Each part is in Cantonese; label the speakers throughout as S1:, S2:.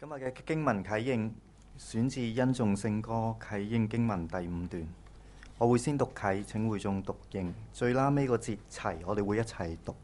S1: 今日嘅經文啟應選自恩頌聖歌啟應經文第5段，我會先讀啟，請會眾讀應，最拉尾個節齊，我哋會一齊讀。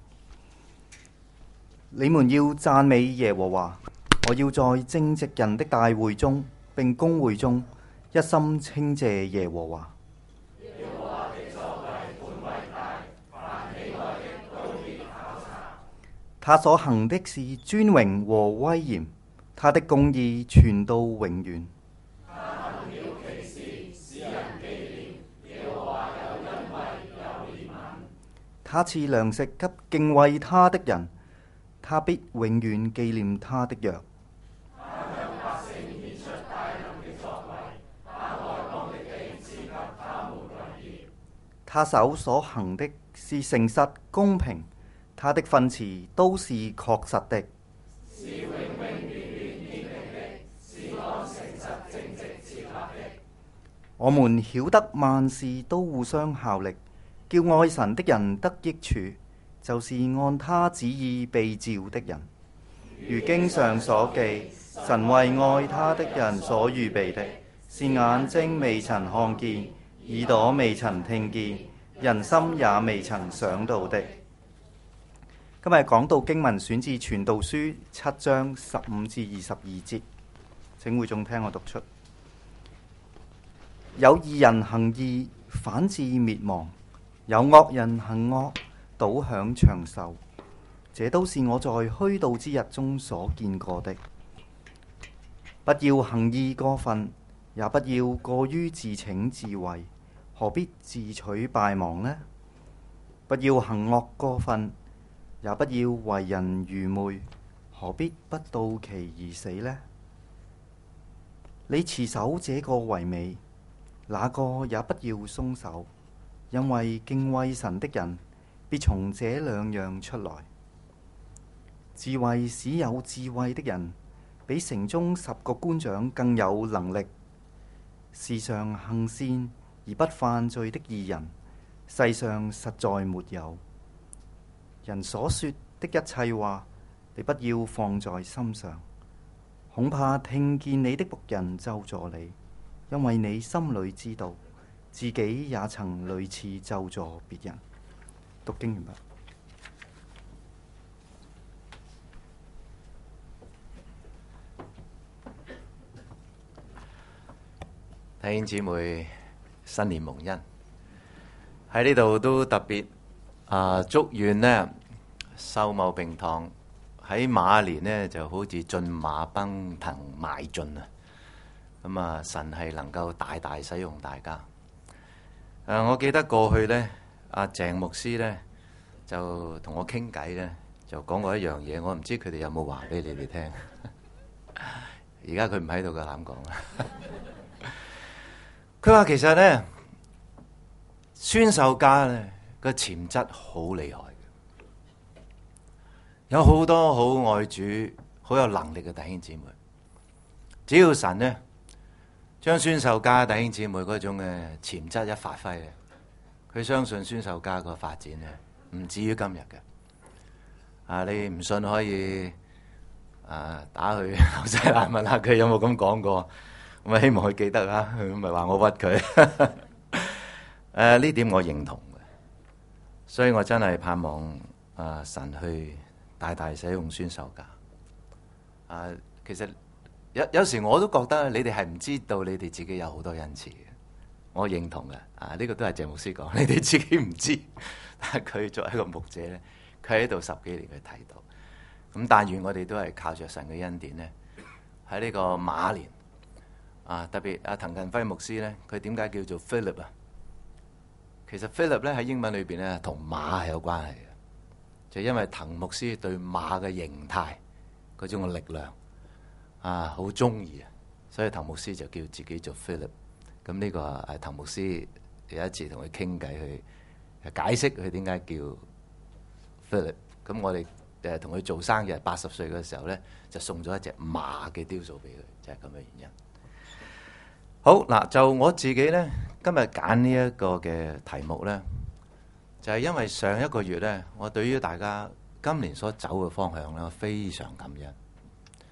S1: 你們要讚美耶和華，我要在正直人的大會中並公會中一心稱謝耶和華。
S2: 耶和華的作為本為大，凡喜愛的都必考察。
S1: 他所行的是尊榮和威嚴，他的公義傳到永遠。
S2: 他行了奇事，使人紀念。耶和華有恩惠，有憐憫。
S1: 他賜糧食給敬畏他的人，他必永遠紀念他的約。
S2: 他向百姓顯出大能的作為，把外邦的地賜給他們為業。
S1: 他手所行的是誠實公平，他的訓詞都是確實的，
S2: 是永永遠遠堅定的，是按誠實正直設立的。
S1: 我們曉得萬事都互相效力，叫愛神的人得益處，就是按他旨意被召的人。如經上所記，神為愛他的人所預備的，是眼睛未曾看見，耳朵未曾聽見，人心也未曾想到的。今日講道經文選自傳道書7章15至22節，請會眾聽我讀出。有義人行義，反致滅亡；有惡人行惡，倒享長壽。這都是我在虛度之日中所見過的。不要行義過分，也不要過於自逞智慧，何必自取敗亡呢？不要行惡過分，也不要為人愚昧，何必不到期而死呢？你持守這個為美，那個也不要鬆手，因為敬畏神的人必從這兩樣出來。智慧使有智慧的人，比城中10個官長更有能力。世上行善而不犯罪的義人，世上實在沒有。人所說的一切話，你不要放在心上，恐怕聽見你的僕人咒詛你，因為你心裏知道，自己也曾類似咒詛別人。讀經完畢。
S3: 弟兄姊妹，新年蒙恩，喺呢度都特別祝願呢秀茂坪堂喺馬年呢就好似駿馬奔騰邁進啊！咁啊，神係能夠大大使用大家。我記得過去呢，阿鄭牧師呢就同我傾偈呢，就講過一樣嘢，我唔知佢哋有冇話俾你哋聽。而家佢唔喺度夠膽講啦。佢話其實呢，宣授家呢個潛質好厲害嘅，有好多好愛主、好有能力嘅弟兄姊妹。只要神呢將宣授家弟兄姊妹嗰種嘅潛質一發揮咧，佢相信宣授家個發展呢唔至於今日嘅。你唔信可以打去後西蘭問下佢有冇咁講過。咁希望佢記得啦，佢唔係話我屈佢。呢點我認同嘅，所以我真係盼望神去大大使用宣授家。其實有時我都覺得你哋係唔知道你哋自己有好多恩賜嘅，我認同嘅。呢個都係鄭牧師講，你哋自己唔知，但係佢作為一個牧者咧，佢喺度10幾年佢睇到。咁但願我哋都係靠着神嘅恩典咧，喺呢個馬年。特別阿滕近輝牧師咧，佢點解叫做 Philip 啊？其實 Philip 咧喺英文裏邊咧同馬係有關係嘅，就因為滕牧師對馬嘅形態嗰種嘅力量好中意啊，所以滕牧師就叫自己做 Philip。咁呢個滕牧師有一次同佢傾偈，去解釋佢點解叫 Philip。咁我哋同佢做生日80歲嘅時候咧，就送咗一隻馬嘅雕塑俾佢，就係咁嘅原因。好嗱，就我自己呢，今日揀呢一個嘅題目呢，就係因為上一個月呢，我對於大家今年所走嘅方向呢，非常感恩。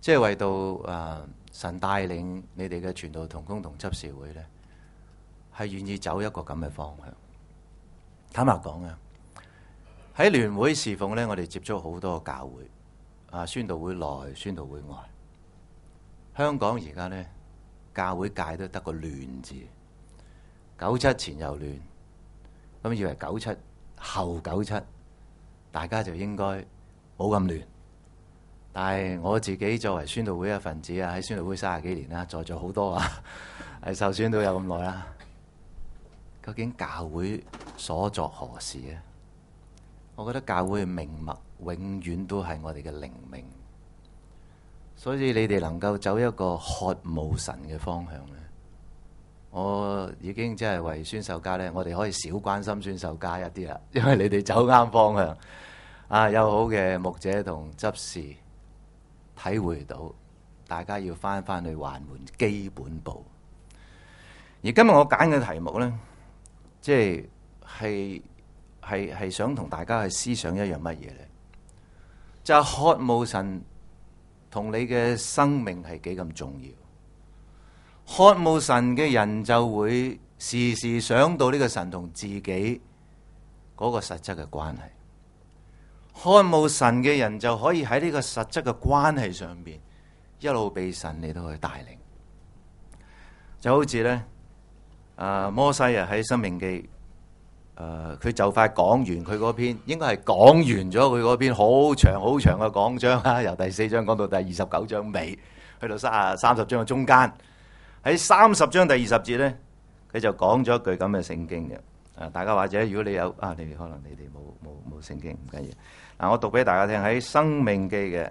S3: 即係為到神帶領你哋嘅傳道同工同執事會呢，係願意走一個咁嘅方向。坦白講啊，喺聯會侍奉呢，我哋接觸好多教會宣道會內、宣道會外。香港而家呢，教會界都得個亂字。97前又亂，咁以為97後97，大家就應該冇咁亂。但係我自己作為宣道會一份子喺宣道會30幾年啦，在座好多係受選到有咁耐啦。究竟教會所作何事啊？我覺得教會嘅命脈永遠都係我哋嘅靈命，所以你哋能夠走一個渴慕神嘅方向咧，我已經即係為宣授家咧，我哋可以少關心宣授家一啲啦，因為你哋走啱方向有好嘅牧者同執事體會到，大家要翻去還原基本步。而今日我揀嘅題目呢，即係想同大家去思想一樣乜嘢呢？就係渴慕神同你嘅生命係幾咁重要。渴慕神嘅人就會時時想到呢個神同自己嗰個實質嘅關係。渴慕神嘅人就可以喺呢個實質嘅關係上邊一路被神嚟到去帶領。就好似呢，摩西喺申命記，佢就快講完佢嗰篇，應該係講完咗佢嗰篇好長好長嘅講章啦，由第4章講到第29章尾，去到30章嘅中間。喺30章第20節呢，佢就講咗一句咁嘅聖經嘅。大家或者如果你有你哋可能你哋冇聖經唔緊要。我讀俾大家聽，喺申命記嘅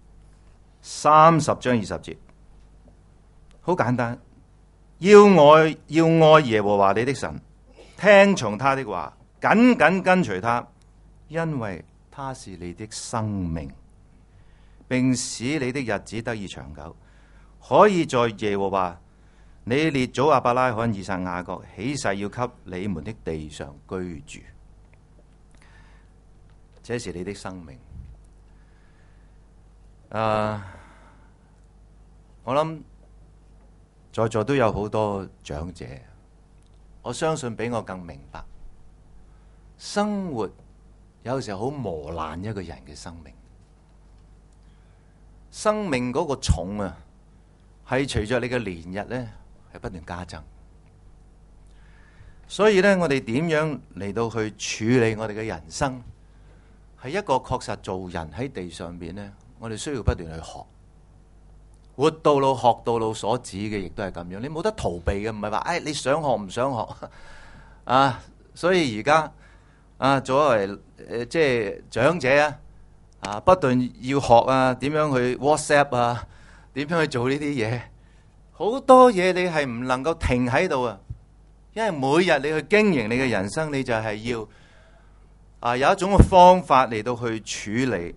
S3: 30章20節，好簡單，要愛耶和華你的神，聽從他的話，緊緊跟隨他，因為他是你的生命，並使你的日子得以長久，可以在耶和華你列祖亞伯拉罕、以撒、雅各起誓要給你們的地上居住。這是你的生命。我諗在座都有好多長者，我相信比我更明白，生活有時候好磨爛一個人嘅生命。生命嗰個重係隨着你嘅年日呢係不斷加增。所以呢，我哋點樣嚟到去處理我哋嘅人生？係一個確實做人喺地上邊呢，我哋需要不斷去學，活到老學到老所指嘅，亦都係咁樣。你冇得逃避嘅，唔係話你想學唔想學所以而家作為即係長者不斷要學點樣去 WhatsApp 點樣去做呢啲嘢，好多嘢你係唔能夠停喺度因為每日你去經營你嘅人生，你就係要。有一種嘅方法嚟到去處理，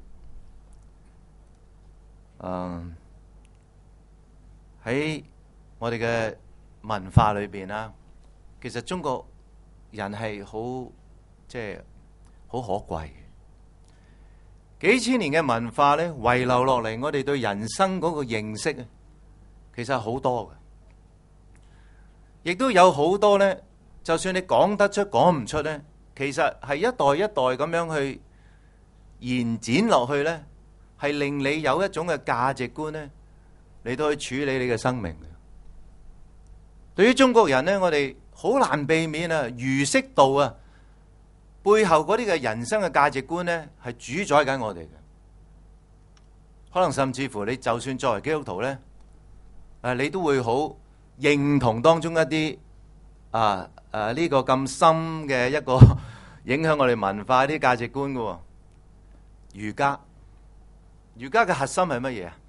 S3: 喺我哋嘅文化裏邊啦，其實中國人係好即係好可貴嘅，幾千年嘅文化咧遺留落嚟，我哋對人生嗰個認識其實係好多嘅，亦都有好多咧，就算你講得出講唔出咧。其實係一代一代咁樣去延展落去呢，係令你有一種嘅價值觀呢嚟到去處理你嘅生命嘅。對於中國人呢，我哋好難避免儒釋道背後嗰啲嘅人生嘅價值觀呢，係主宰緊我哋嘅。可能甚至乎你就算作為基督徒呢，你都會好認同當中一啲呢個咁深嘅一個影響我哋文化啲價值觀嘅儒家。儒家嘅核心係乜嘢啊？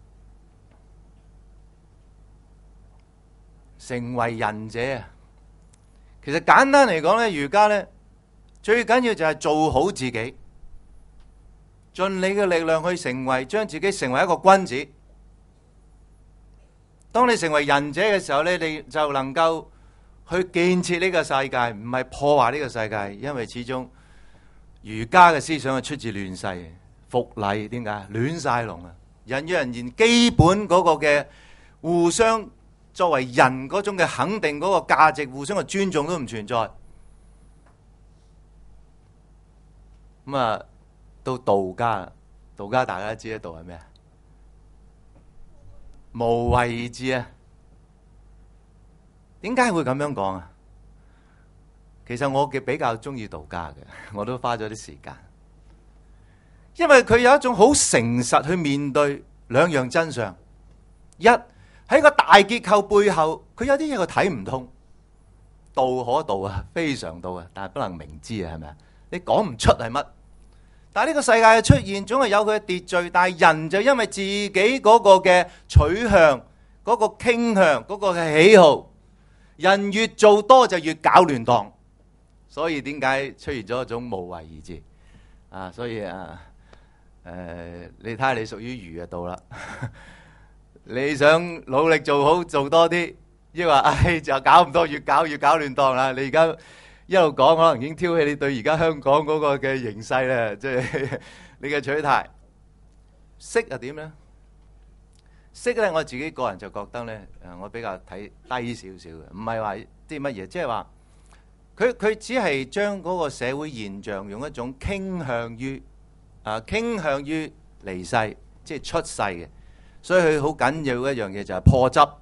S3: 成為仁者。其實簡單嚟講咧，儒家咧最緊要就係做好自己，盡你嘅力量去將自己成為一個君子。當你成為仁者嘅時候咧，你就能夠去建設呢個世界，唔係破壞呢個世界。因為始終儒家嘅思想係出自亂世，復禮點解亂晒龍人與人之間基本嗰個嘅互相作為人嗰種嘅肯定嗰個價值，互相嘅尊重都唔存在。咁啊，到道家，道家大家都知道道係咩啊？無為而治啊！點解會咁樣講啊？其實我比較中意道家嘅，我都花咗啲時間，因為佢有一種好誠實去面對兩樣真相。一喺個大結構背後，佢有啲嘢佢睇唔通。道可道啊，非常道啊，但係不能明知啊，係咪啊？你講唔出係乜？但係呢個世界嘅出現，總係有佢嘅秩序。但係人就因為自己嗰個嘅取向、嗰個傾向、嗰個嘅喜好，人越做多就越搞亂當。所以點解出現咗一種無為而治啊？所以你睇下你屬於儒嘅道啦。你想努力做好做多啲，抑或就搞唔多，越搞越搞亂當啦。你而家一路講，可能已經挑起你對而家香港嗰個嘅形勢咧，即係你嘅取態。識又點咧？識咧，我自己個人就覺得咧，我比較睇低少少嘅，唔係話啲乜嘢，即係話佢只係將嗰個社會現象用一種傾向於離世，即係出世嘅，所以佢好緊要一樣嘢就係破執，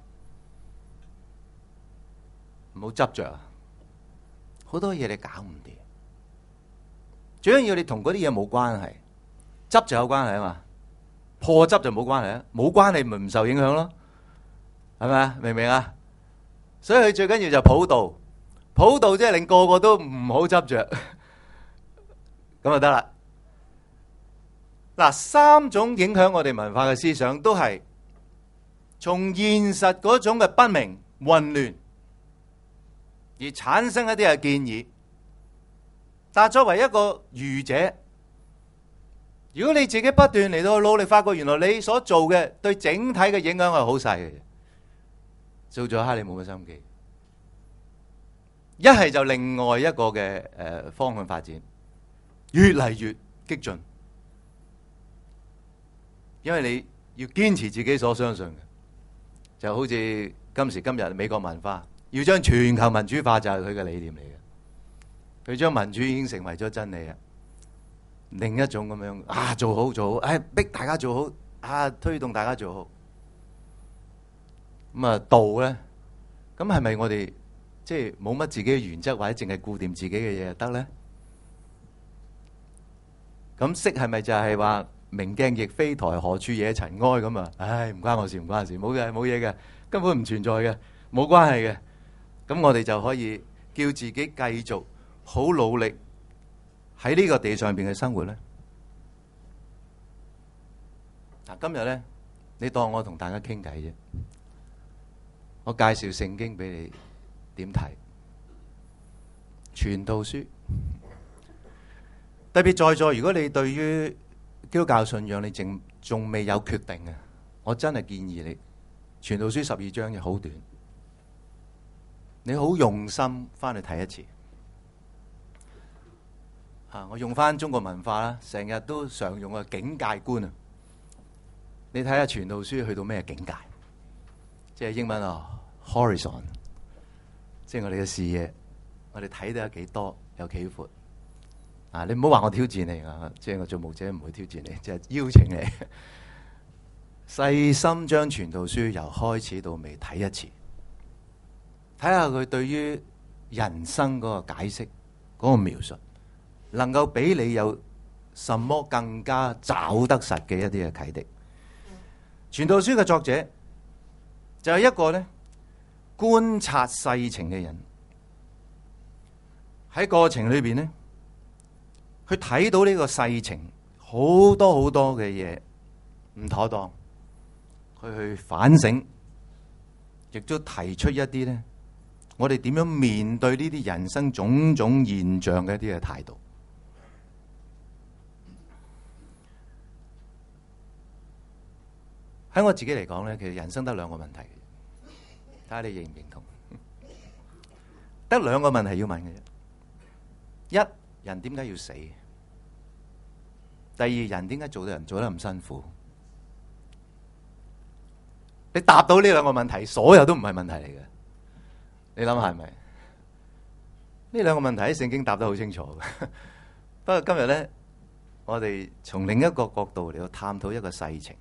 S3: 唔好執着。好多嘢你搞唔掂，最緊要你同嗰啲嘢冇關係，執就有關係啊嘛，破執就冇關係啊，冇關係咪唔受影響咯，係咪啊？明唔明啊？所以佢最緊要就普渡，普渡即係令個個都唔好執着，咁就得啦。嗱，三種影響我哋文化嘅思想，都係從現實嗰種嘅不明混亂而產生一啲嘅建議，但係作為一個愚者，如果你自己不斷嚟到努力，發覺原來你所做嘅對整體嘅影響係好細嘅，做咗下你冇乜心機，一係就另外一個嘅方向發展，越嚟越激進，因為你要堅持自己所相信嘅，就好似今時今日美國文化。要將全球民主化就係佢嘅理念嚟嘅，佢將民主已經成為咗真理啊！另一種咁樣做好做好，逼大家做好推動大家做好。咁道咧，咁係咪我哋即係冇乜自己嘅原則，或者淨係顧掂自己嘅嘢就得咧？咁識係咪就係話明鏡亦非台，何處惹塵埃咁啊？唔關我事，唔關我事，冇嘅，冇嘢嘅，根本唔存在嘅，冇關係嘅。咁我哋就可以叫自己繼續好努力喺呢個地上邊嘅生活咧。嗱，今日咧，你當我同大家傾偈啫，我介紹聖經俾你點睇，傳道書。特別在座，如果你對於基督教信仰你仲未有決定嘅，我真係建議你傳道書12章嘅好短。你好用心翻去睇一次，我用翻中國文化啦，成日都常用嘅境界觀啊！你睇下傳道書去到咩境界？即係英文horizon， 即係我哋嘅視野，我哋睇得有幾多，有幾闊啊！你唔好話我挑戰你啊，即係我做牧者唔會挑戰你，即係邀請你細心將傳道書由開始到尾睇一次。睇下佢對於人生嗰個解釋、嗰個描述，能夠俾你有什麼更加找得實嘅一啲嘅啟迪。傳道書嘅作者就係一個咧觀察世情嘅人，喺過程裏邊咧，佢睇到呢個世情好多好多嘅嘢唔妥當，佢去反省，亦都提出一啲咧。我哋點樣面對呢啲人生種種現象嘅一啲嘅態度？喺我自己嚟講咧，其實人生得兩個問題，睇下你認唔認同？得兩個問題要問嘅啫。一，人點解要死？第二，人點解做得咁辛苦？ 你答到呢兩個問題，所有都唔係問題嚟嘅。你諗下係咪？呢兩個問題喺聖經答得好清楚嘅。不過今日呢，我哋從另一個角度嚟到探討一個細情，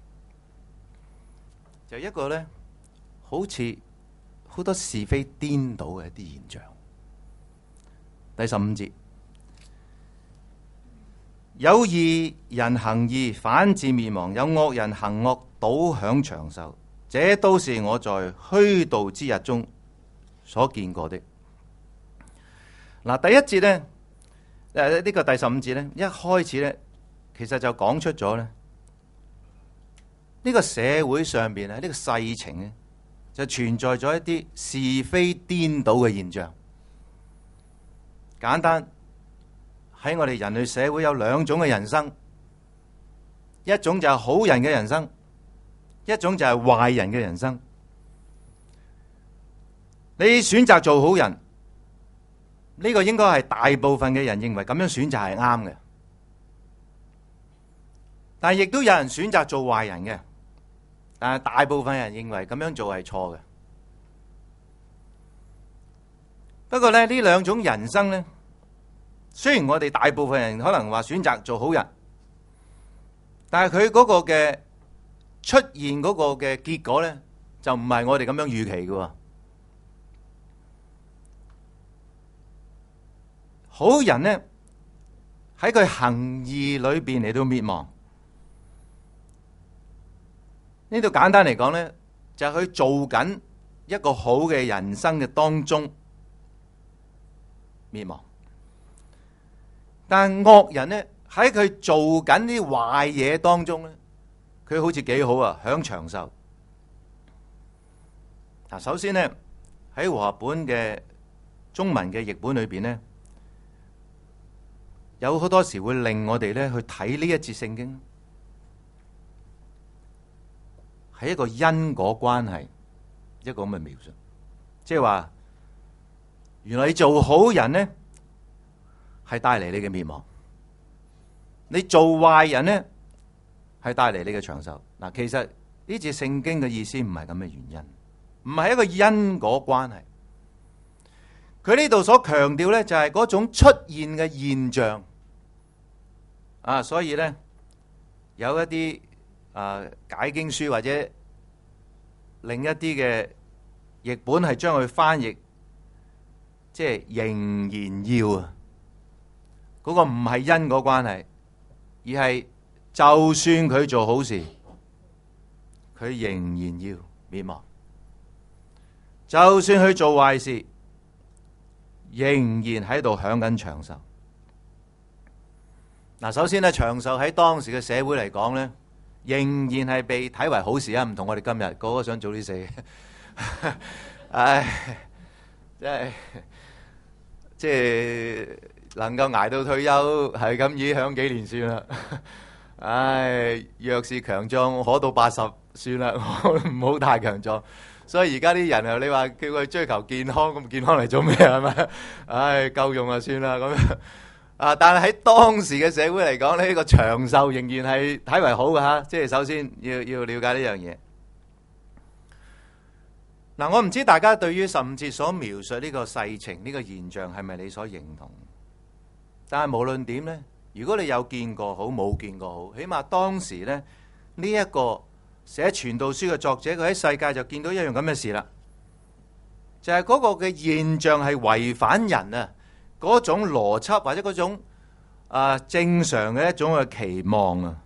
S3: 就一個呢，好似好多是非顛倒嘅一啲現象。第15節，有義人行義，反致滅亡；有惡人行惡，倒享長壽。這都是我在虛度之日中所見過的。嗱，第一節呢，呢個第15節呢，一開始呢，其實就講出咗呢，呢個社會上邊呢個世情呢，就存在咗一啲是非顛倒嘅現象。簡單喺我哋人類社會有兩種嘅人生，一種就係好人嘅人生，一種就係壞人嘅人生。你選擇做好人，呢個應該係大部分嘅人認為咁樣選擇係啱嘅，但係亦都有人選擇做壞人嘅，但係大部分人認為咁樣做係錯嘅。不過呢，呢兩種人生呢，雖然我哋大部分人可能話選擇做好人，但係佢嗰個嘅出現嗰個嘅結果呢，就唔係我哋咁樣預期嘅。好人呢，喺佢行義裏邊嚟到滅亡。呢度簡單嚟講呢，就係佢做緊一個好嘅人生嘅當中滅亡。但係惡人呢，喺佢做緊啲壞嘢當中呢，佢好似幾好啊，享長壽。嗱，首先呢，喺和合本嘅中文嘅譯本裏邊呢，有好多時會令我哋呢去睇呢一節聖經，係一個因果關係，一個咁嘅描述，即係話原來你做好人呢，係帶嚟你嘅滅亡，你做壞人呢，係帶嚟你嘅長壽。嗱，其實呢節聖經嘅意思唔係咁嘅原因，唔係一個因果關係。佢呢度所強調呢，就係嗰種出現嘅現象啊，所以呢，有一啲解經書或者另一啲嘅譯本係將佢翻譯，即係仍然要啊。嗰個唔係因果關係，而係就算佢做好事，佢仍然要滅亡；就算佢做壞事，仍然喺度享緊長壽。嗱，首先咧，長壽喺當時嘅社會嚟講咧，仍然係被睇為好事啊！唔同我哋今日個個想早啲死，唉，即係能夠捱到退休，係咁以享幾年算啦。唉，若是強壯，可到80算啦，唔好太強壯。所以而家啲人啊，你話叫佢追求健康，咁健康嚟做咩係咪？唉，夠用就算啦咁樣。但係喺當時嘅社會嚟講，呢個長壽仍然係睇為好嘅吓。即係首先要了解呢樣嘢。嗱，我唔知大家對於15節所描述呢個世情呢個現象係咪你所認同？但係無論點呢，如果你有見過好，冇見過好，起碼當時呢，呢一個寫傳道書嘅作者，佢喺世界就見到一樣咁嘅事啦，就係嗰個嘅現象係違反人啊嗰種邏輯或者嗰種正常嘅一種嘅期望啊。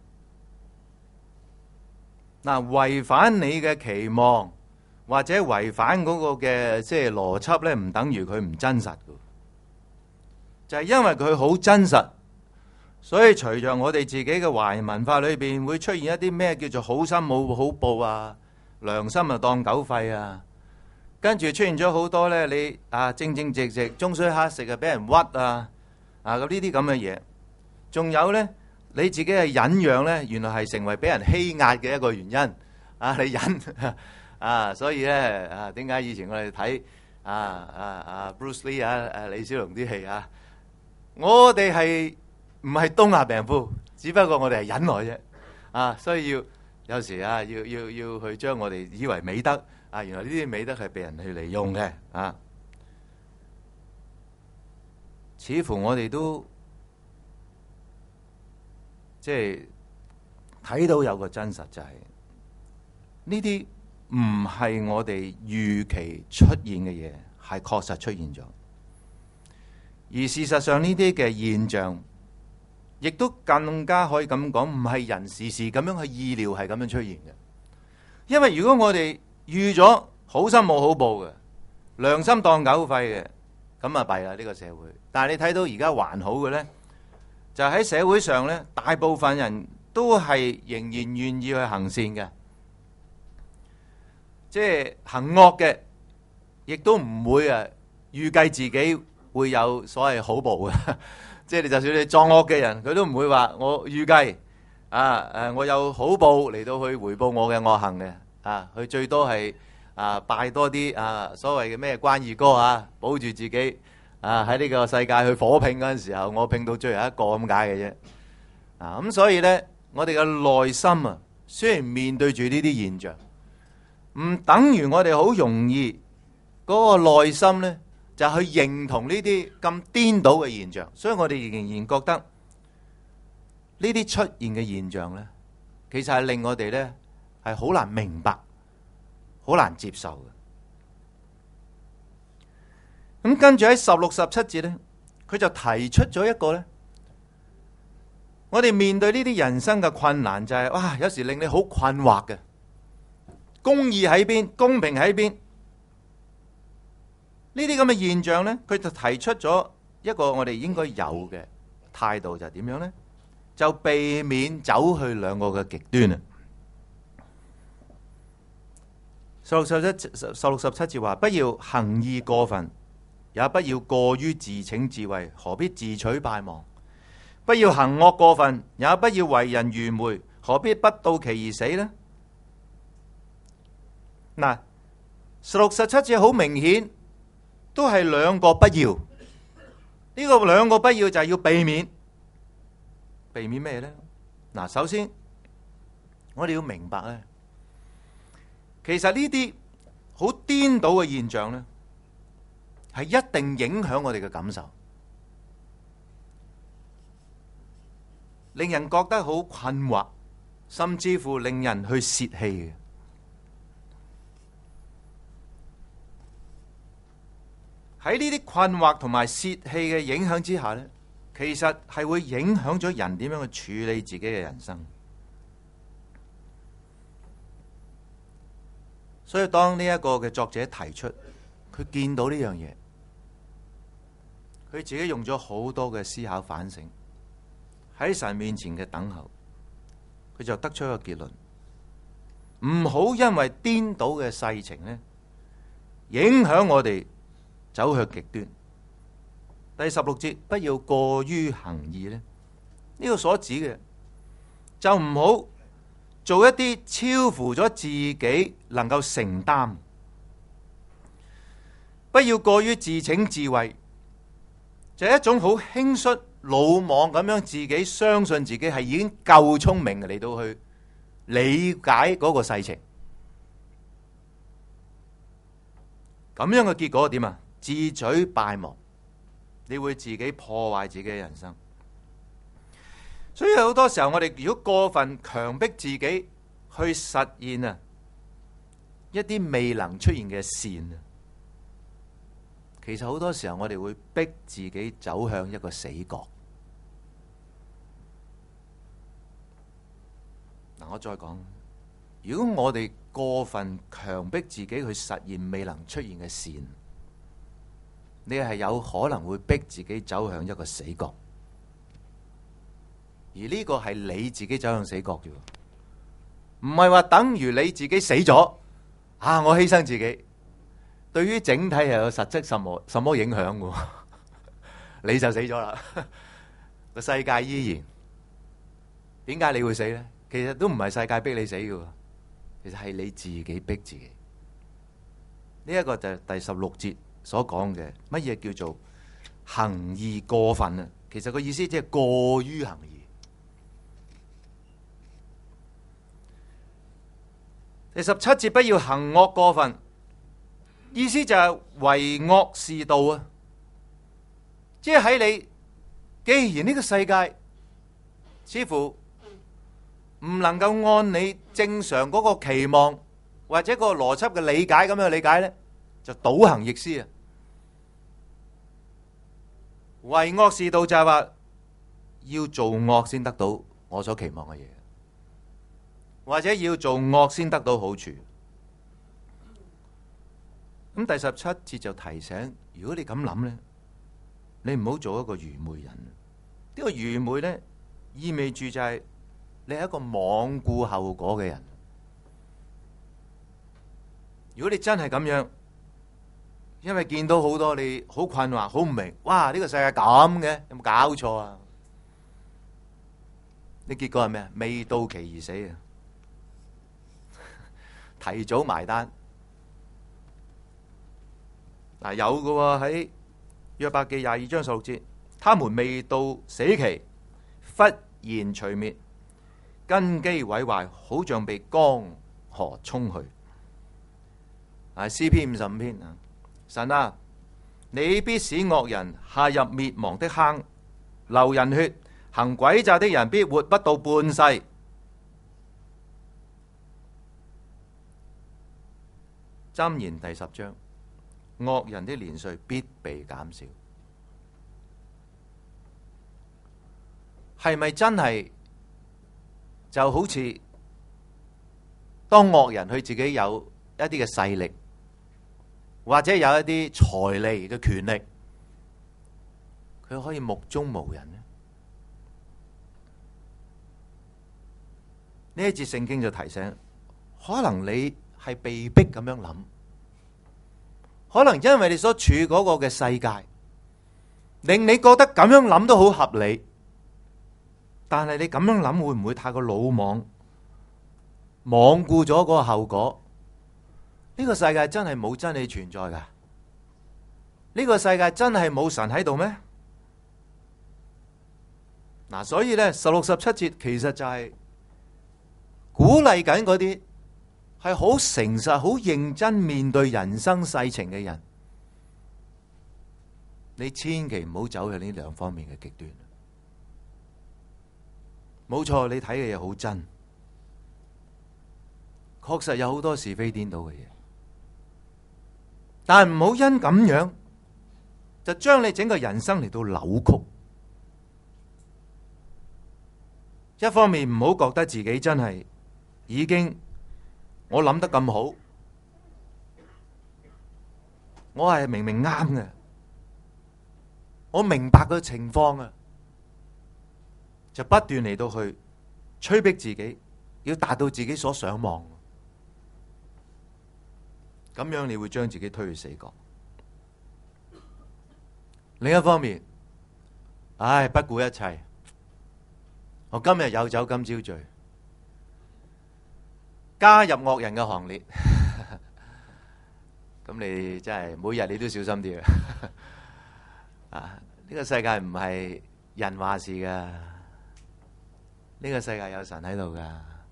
S3: 嗱，違反你嘅期望或者違反嗰個嘅即係邏輯咧，唔等於佢唔真實嘅，就係因為佢好真實，所以隨着我哋自己嘅華人文化裏邊會出現一啲咩叫做好心冇好報啊，良心啊當狗肺啊。跟住出現咗好多咧，你正正直直，終須乞食啊，俾人屈啊，咁呢啲咁嘅嘢。仲有咧，你自己係忍讓咧，原來係成為俾人欺壓嘅一個原因。你忍所以咧點解以前我哋睇Bruce Lee 李小龍啲戲我哋係唔係東亞病夫，只不過我哋係忍耐啫。所以有時啊，要去將我哋以為美德啊，原來呢啲美德係被人去利用嘅啊。似乎我哋都即係睇到有個真實，就係呢啲唔係我哋預期出現嘅嘢，係確實出現咗。而事實上呢啲嘅現象，亦都更加可以咁講，唔係人時時咁樣去意料係咁樣出現嘅。因為如果我哋預咗好心冇好報嘅，良心當狗肺嘅，咁啊弊啦呢個社會。但係你睇到而家還好嘅呢，就喺社會上呢，大部分人都係仍然願意去行善嘅，即係行惡嘅，亦都唔會預計自己會有所謂好報嘅。即係你就算你作惡嘅人，佢都唔會話我預計我有好報嚟到去回報我嘅惡行嘅。佢最多係拜多啲所謂嘅咩關二哥保住自己喺呢個世界去火拼嗰陣時候，我拼到最後一個咁解嘅啫。咁所以呢，我哋嘅內心雖然面對住呢啲現象，唔等於我哋好容易嗰個內心呢就去認同呢啲咁顛倒嘅現象。所以我哋仍然覺得呢啲出現嘅現象呢，其實係令我哋呢係好難明白、好難接受嘅。咁跟住喺16、17節呢，佢就提出咗一個呢，我哋面對呢啲人生嘅困難就係哇，有時令你好困惑嘅，公義喺邊，公平喺邊？呢啲咁嘅現象呢，佢就提出咗一個我哋應該有嘅態度，就係點樣呢？就避免走去兩個嘅極端啊！16、17節話：不要行義過分，也不要過於自逞智慧，何必自取敗亡？不要行惡過分，也不要為人愚昧，何必不到期而死呢？嗱，16、17節好明顯都係兩個不要。呢個兩個不要就係要避免，避免咩呢？嗱，首先我哋要明白咧，其實呢啲好顛倒嘅現象呢，係一定影響我哋嘅感受，令人覺得好困惑，甚至乎令人去泄氣嘅。喺呢啲困惑同埋泄氣嘅影響之下呢，其實係會影響咗人點樣去處理自己嘅人生。所以當呢一個嘅作者提出，佢見到呢樣嘢，佢自己用咗好多嘅思考反省，喺神面前嘅等候，佢就得出一個結論：唔好因為顛倒嘅世情呢，影響我哋走向極端。第16節，不要過於行義呢，呢個所指嘅就唔好做一啲超乎咗自己能夠承擔，不要過於自逞智慧，就係一種好輕率魯莽咁樣自己相信自己係已經夠聰明嚟到去理解嗰個世情，咁樣嘅結果點啊？自取敗亡，你會自己破壞自己嘅人生。所以好多時候我哋如果過分強迫自己去實現一啲未能出現嘅善，其實好多時候我哋會逼自己走向一個死角。嗱，我再講，如果我哋過分強迫自己去實現未能出現嘅善，你係有可能會逼自己走向一個死角，而呢個係你自己走向死角啫，唔係話等於你自己死咗我犧牲自己，對於整體係有實質什麼影響嘅？你就死咗啦，個世界依然。點解你會死呢？其實都唔係世界逼你死嘅，其實係你自己逼自己。呢一個就係第16節所講嘅乜嘢叫做行義過分啊？其實個意思即係過於行義。 第17節，不要行惡過分，意思就係為惡是道啊！即係喺你，既然呢個世界似乎唔能夠按你正常嗰個期望或者個邏輯嘅理解咁樣理解呢，就倒行逆施啊！為惡是道就係話要做惡先得到我所期望嘅嘢，或者要做惡先得到好處。咁第17節就提醒，如果你咁諗呢，你唔好做一個愚昧人。呢個愚昧呢，意味住就係你係一個罔顧後果嘅人。如果你真係咁樣，因為見到好多你好困惑、好唔明，哇！呢個世界咁嘅，有冇搞錯啊？你結果係咩啊？未到期而死啊！提早埋單。嗱，有嘅喎，喺約伯記22章16節，他們未到死期，忽然除滅，根基毀壞，好像被江河沖去。詩篇55篇啊，神啊，你必使惡人下入滅亡的坑，流人血，行詭詐的人必活不到半世。箴言第10章，惡人的年歲必被減少。係咪真係就好似當惡人佢自己有一啲嘅勢力，或者有一啲財利嘅權力，佢可以目中無人呢？呢一節聖經就提醒，可能你係被逼咁樣諗，可能因為你所處嗰個嘅世界，令你覺得咁樣諗都好合理，但係你咁樣諗會唔會太過魯莽，罔顧咗嗰個後果？呢個世界真係冇真理存在噶？呢個世界真係冇神喺度咩？嗱，所以呢16、17節其實就係鼓勵緊嗰啲係好誠實、好認真面對人生世情嘅人，你千祈唔好走向呢兩方面嘅極端。冇錯，你睇嘅嘢好真，確實有好多是非顛倒嘅嘢，但係唔好因咁樣就將你整個人生嚟到扭曲。一方面唔好覺得自己真係已經我諗得咁好，我係明明啱嘅，我明白個情況啊，就不斷嚟到去催逼自己，要達到自己所想望，咁樣你會將自己推去死角。另一方面，唉，不顧一切，我今日有酒今朝醉，加入惡人嘅行列。咁你真係每日你都小心啲啊！呢個世界唔係人話事噶，呢個世界有神喺度噶。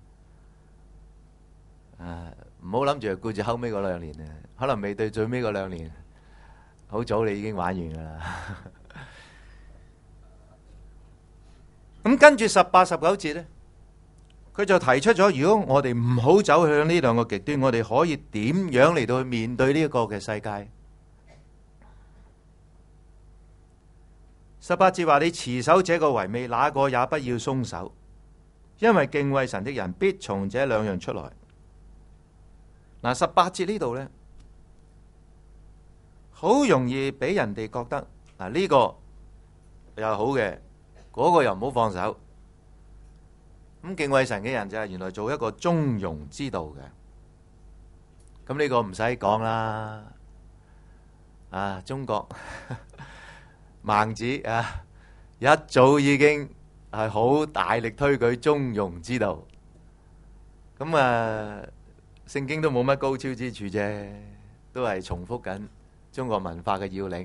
S3: 唔好諗住顧住後尾嗰2年啊，可能未對最尾嗰2年，好早你已經玩完噶啦。咁跟住18、19節呢，佢就提出咗，如果我哋唔好走向呢兩個極端，我哋可以點樣嚟到去面對呢一個嘅世界？18節話：你持守這個為美，那個也不要鬆手，因為敬畏神的人必從這兩樣出來。嗱，18節呢度呢，好容易俾人哋覺得呢個又好嘅，嗰個又唔好放手。咁敬畏神嘅人就係原來做一個中庸之道嘅。咁呢個唔使講啦，中國孟子一早已經係好大力推舉中庸之道。咁聖經都冇乜高超之處啫，都係重複緊中國文化嘅要領。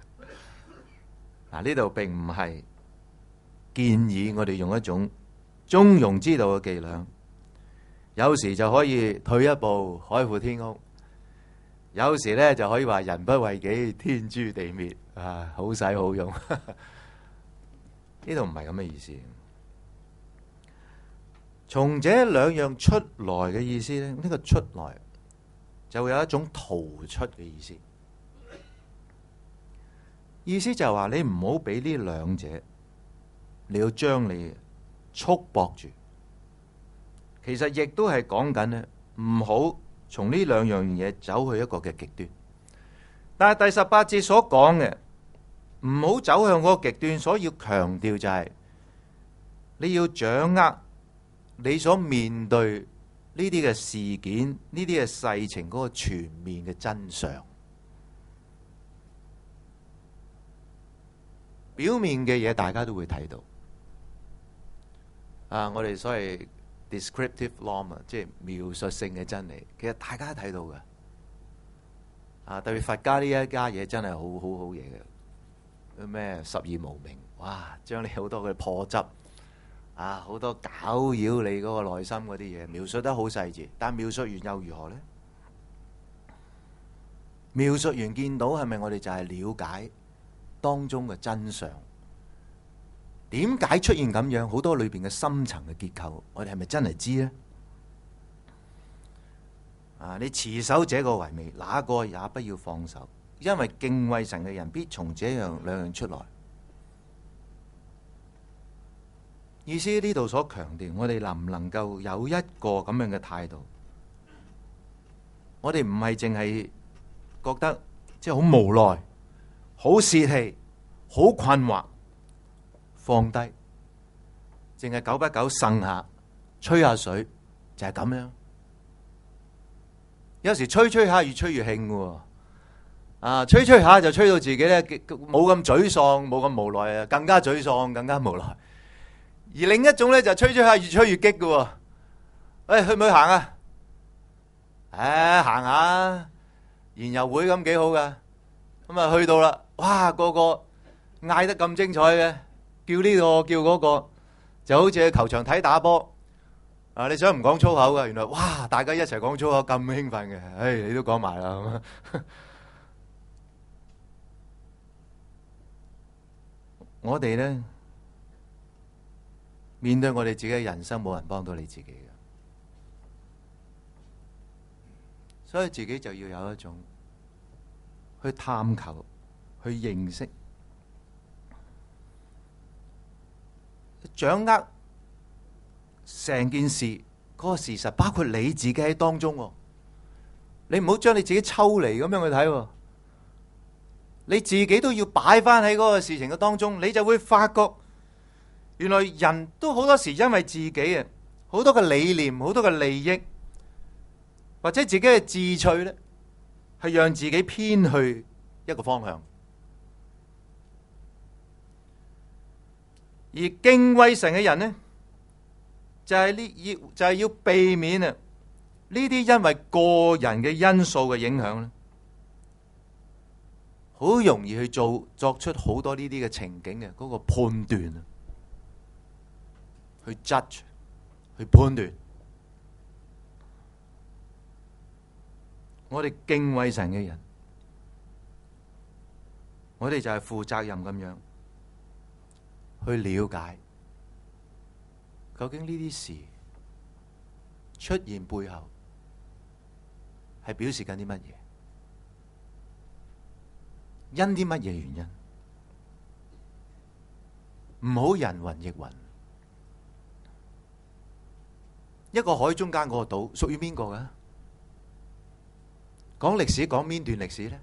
S3: 呢度並唔係建議我哋用一種中庸之道嘅伎倆， 有時就可以退一步海闊天空，有時呢就可以話人不為己，天誅地滅啊，好使好用。呢度唔係咁嘅意思。從這兩樣出來嘅意思呢，呢個出來就會有一種逃出嘅意思。意思就係話你唔好俾呢兩者，你要將你束縛住。其實亦都係講緊呢，唔好從呢兩樣嘢走去一個嘅極端。但係第18節所講嘅，唔好走向嗰個極端，所以要強調就係你要掌握你所面對呢啲嘅事件、呢啲嘅事情嗰個全面嘅真相。表面嘅嘢大家都會睇到，我哋所謂 descriptive law 即係描述性嘅真理，其實大家都睇到嘅。特別佛家呢一家嘢真係好嘢嘅，咩十二無明，哇，將你好多嘅破執，好多攪擾你嗰個內心嗰啲嘢描述得好細緻，但描述完又如何呢？描述完見到係咪我哋就係了解當中嘅真相？點解出現咁樣？好多裏邊嘅深層嘅結構，我哋係咪真係知呢？你持守這個為美，那個也不要放手，因為敬畏神嘅人必從這兩樣出來。意思呢度所強調，我哋能唔能夠有一個咁樣嘅態度？我哋唔係淨係覺得即係好無奈、好泄氣、好困惑，放低，淨係久不久呻下、吹下水，就係咁樣。有時吹吹下越吹越興嘅，吹吹下就吹到自己咧冇咁沮喪，冇咁無奈啊，更加沮喪，更加無奈。而另一種咧就吹吹下越吹越激嘅，去唔去行啊？行下研遊會咁幾好噶，咁啊去到啦，哇，個個嗌得咁精彩嘅，叫呢個叫嗰個，就好似去球場睇打波。你想唔講粗口噶？原來哇，大家一齊講粗口咁興奮嘅，你都講埋啦。我哋呢，面對我哋自己嘅人生，冇人幫到你自己嘅，所以自己就要有一種去探求、去認識、掌握成件事嗰個事實，包括你自己喺當中。你唔好將你自己抽離咁樣去睇，你自己都要擺翻喺嗰個事情嘅當中，你就會發覺，原來人都好多時因為自己啊，好多嘅理念、好多嘅利益，或者自己嘅志趣咧，係讓自己偏去一個方向。而敬畏神嘅人呢，就係要避免啊呢啲因為個人嘅因素嘅影響咧，好容易去作出好多呢啲嘅情景嘅嗰個判斷啊，去 judge 去判斷。我哋敬畏神嘅人，我哋就係負責任咁樣去了解究竟呢啲事出現背後係表示緊啲乜嘢，因啲乜嘢原因，唔好人云亦云。一個海中間嗰個島屬於邊個㗎？講歷史講邊段歷史呢？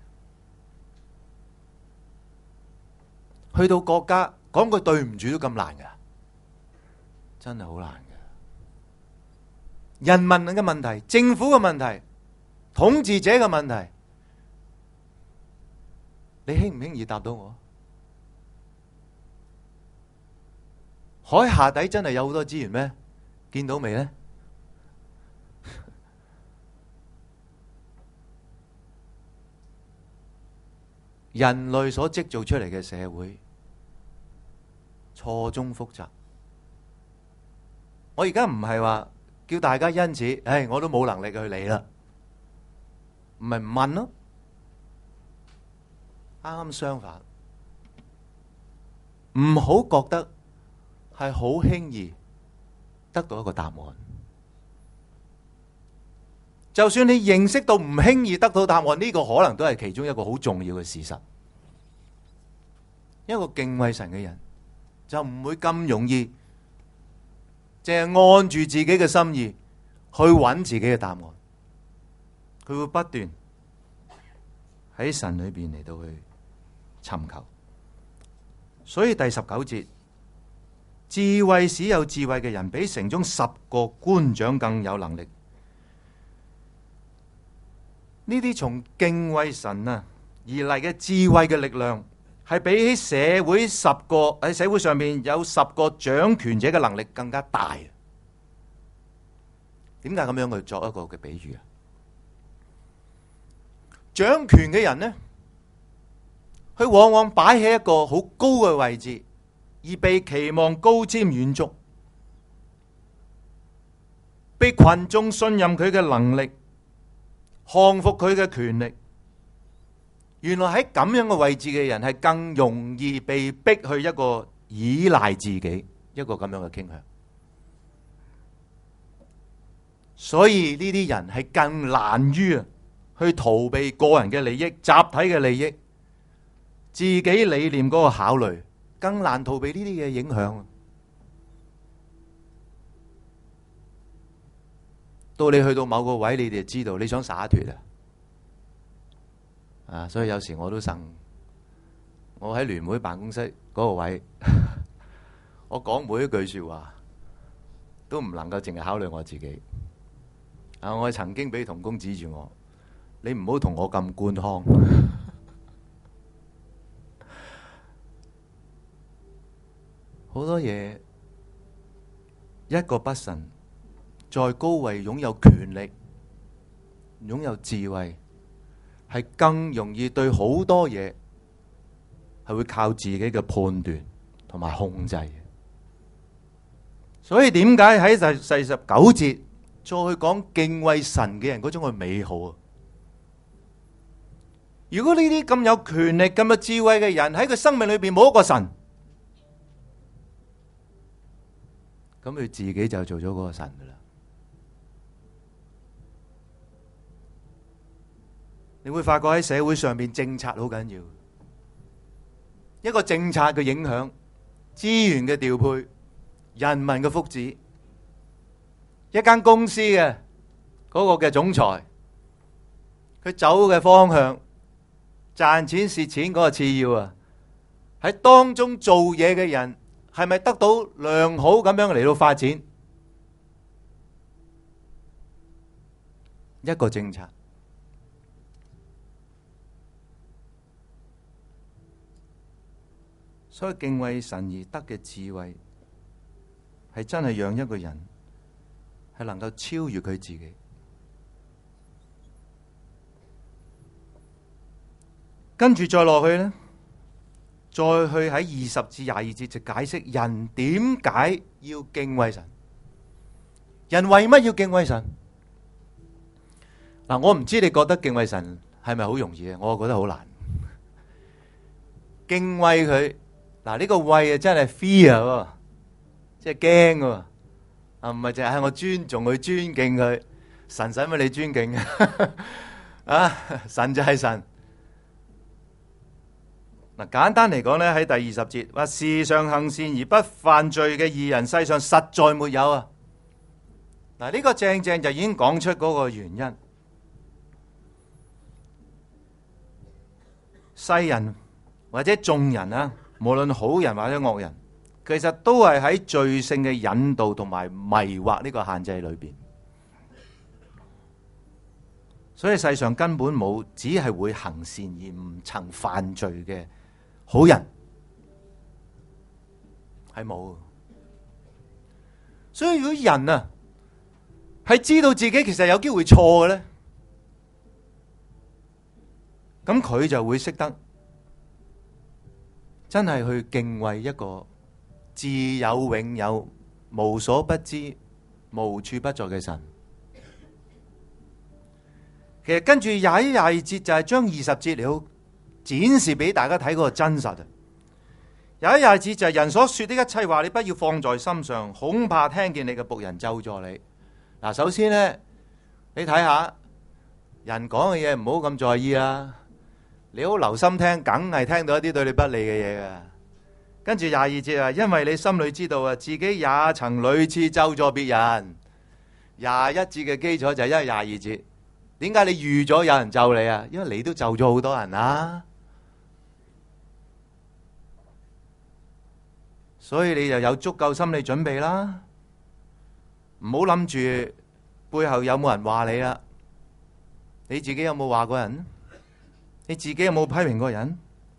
S3: 去到國家講句對唔住都咁難㗎，真係好難㗎。人民嘅問題、政府嘅問題、統治者嘅問題，你輕唔輕易答到我？海下底真係有好多資源咩？見到未呢？人類所積造出嚟嘅社會錯綜複雜。我而家唔係話叫大家因此，我都冇能力去理啦，唔係唔問咯。啱啱相反，唔好覺得係好輕易得到一個答案。就算你認識到唔輕易得到答案，呢個可能都係其中一個好重要嘅事實。一個敬畏神嘅人就唔會咁容易淨係按住自己嘅心意去揾自己嘅答案，佢會不斷喺神裏邊嚟到去尋求。所以第19節，智慧使有智慧嘅人比城中10個官長更有能力。呢啲從敬畏神而嚟嘅智慧嘅力量，係比起社會喺社會上面有10個掌權者嘅能力更加大。點解咁樣去作一個嘅比喻啊？掌權嘅人呢，佢往往擺喺一個好高嘅位置，而被期望高瞻遠矚，被群眾信任佢嘅能力，降服佢嘅權力。原來喺咁樣嘅位置嘅人係更容易被逼去一個依賴自己，一個咁樣嘅傾向。所以呢啲人係更難於去逃避個人嘅利益、集體嘅利益、自己理念嗰個考慮，更難逃避呢啲嘅影響。到你去到某個位，你哋就知道你想灑脫啊！所以有時我都戥我喺聯會辦公室嗰個位，我講每一句說話都唔能夠淨係考慮我自己。我曾經俾同工指住我，你唔好同我咁官腔。好多嘢，一個不慎，在高位擁有權力、擁有智慧，係更容易對好多嘢係會靠自己嘅判斷同埋控制。所以點解喺第19節再去講敬畏神嘅人嗰種嘅美好啊？如果呢啲咁有權力、咁有智慧嘅人喺佢生命裏邊冇一個神，咁佢自己就做咗嗰個神噶啦。你會發覺喺社會上面政策好緊要，一個政策嘅影響、資源嘅調配、人民嘅福祉，一間公司嘅嗰個嘅總裁，佢走嘅方向、賺錢蝕錢嗰個次要啊，喺當中做嘢嘅人係咪得到良好咁樣嚟到發展？一個政策。所以敬畏神而得嘅智慧，係真係讓一個人係能夠超越佢自己。跟住再落去呢，再去喺20至22節就解釋人點解要敬畏神，人為乜要敬畏神？嗱，我唔知你覺得敬畏神係咪好容易啊？我覺得好難。敬畏佢。嗱，呢個畏啊真係 fear 喎，即係驚喎，啊唔係淨係我尊重佢、尊敬佢。神使乜你尊敬啊？神就係神。嗱，簡單嚟講咧，喺第20節話，時常行善而不犯罪嘅義人，世上實在沒有啊。嗱，呢個正正就已經講出嗰個原因。世人或者眾人啊，無論好人或者惡人，其實都係喺罪性嘅引導同埋迷惑呢個限制裏邊，所以世上根本冇只係會行善而唔曾犯罪嘅好人，係冇。所以如果人啊係知道自己其實有機會錯嘅咧，咁佢就會識得真係去敬畏一個自有永有、無所不知、 無處不在嘅神。其實跟住廿一、廿二節就係將20節嚟到展示俾大家睇嗰個真實啊。廿一、廿二節就係人所說的一切話，你不要放在心上，恐怕聽見你嘅僕人咒詛你。嗱，首先呢，你睇下人講嘅嘢唔好咁在意啦，你好留心聽，梗係聽到一啲對你不利嘅嘢噶。跟住廿二節啊，因為你心裏知道啊，自己也曾屢次咒詛別人。廿一節嘅基礎就係因為廿二節。點解你預咗有人咒你啊？因為你都咒咗好多人啦，所以你就有足夠心理準備啦。唔好諗住背後有冇人話你啦，你自己有冇話過人？你自己有冇批評過人？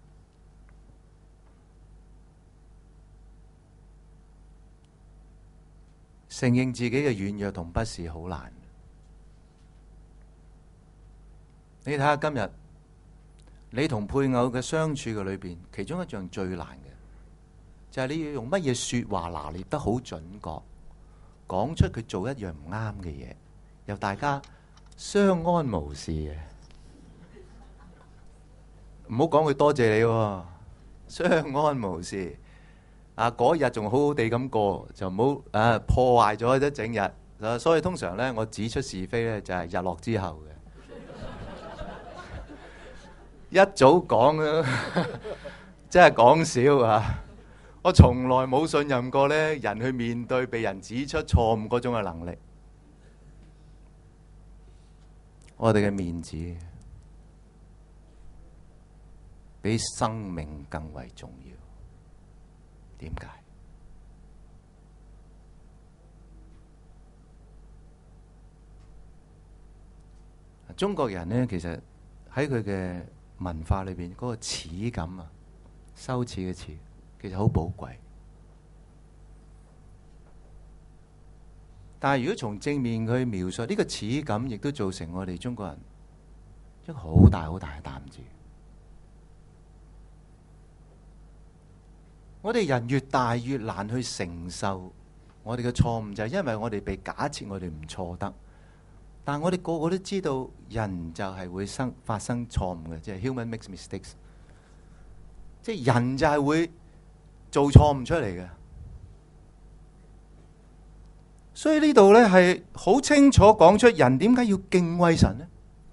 S3: 承認自己嘅軟弱同不是好難。你睇下今日你同配偶嘅相處嘅裏邊，其中一樣最難嘅就係你要用乜嘢說話拿捏得好準確，講出佢做一樣唔啱嘅嘢，由大家相安無事嘅。唔好講佢多謝你喎，相安無事啊！嗰日仲好好地咁過，就唔好破壞咗一整日。所以通常咧，我指出是非咧就係日落之後嘅。一早講啊，真係講笑啊！我從來冇信任過咧人去面對被人指出錯誤嗰種嘅能力。我哋嘅面子比生命更為重要。點解？中國人呢，其實喺佢嘅文化裏邊嗰個恥感啊，羞恥嘅恥，其實好寶貴。但係如果從正面去描述呢個恥感，亦都造成我哋中國人一個好大好大嘅擔子。我哋人越大越難去承受我哋嘅錯誤，就係因為我哋被假設我哋唔錯得。但係我哋個個都知道，人就係會發生錯誤嘅，即係 human makes mistakes， 即係人就係會做錯誤出嚟嘅。所以呢度呢係好清楚講出人點解要敬畏神呢？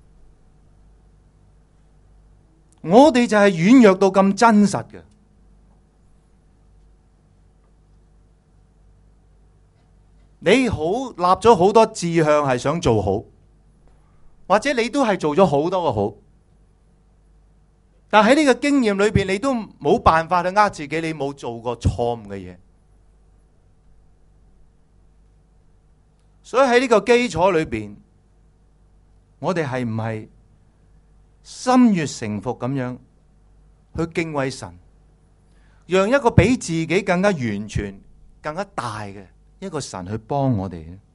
S3: 我哋就係軟弱到咁真實嘅。你好立咗好多志向係想做好，或者你都係做咗好多個好，但喺呢個經驗裏邊，你都冇辦法去呃自己，你冇做過錯誤嘅嘢。所以喺呢個基礎裏邊，我哋係唔係心悅誠服咁樣去敬畏神，讓一個比自己更加完全、更加大嘅一個神去幫我哋呢？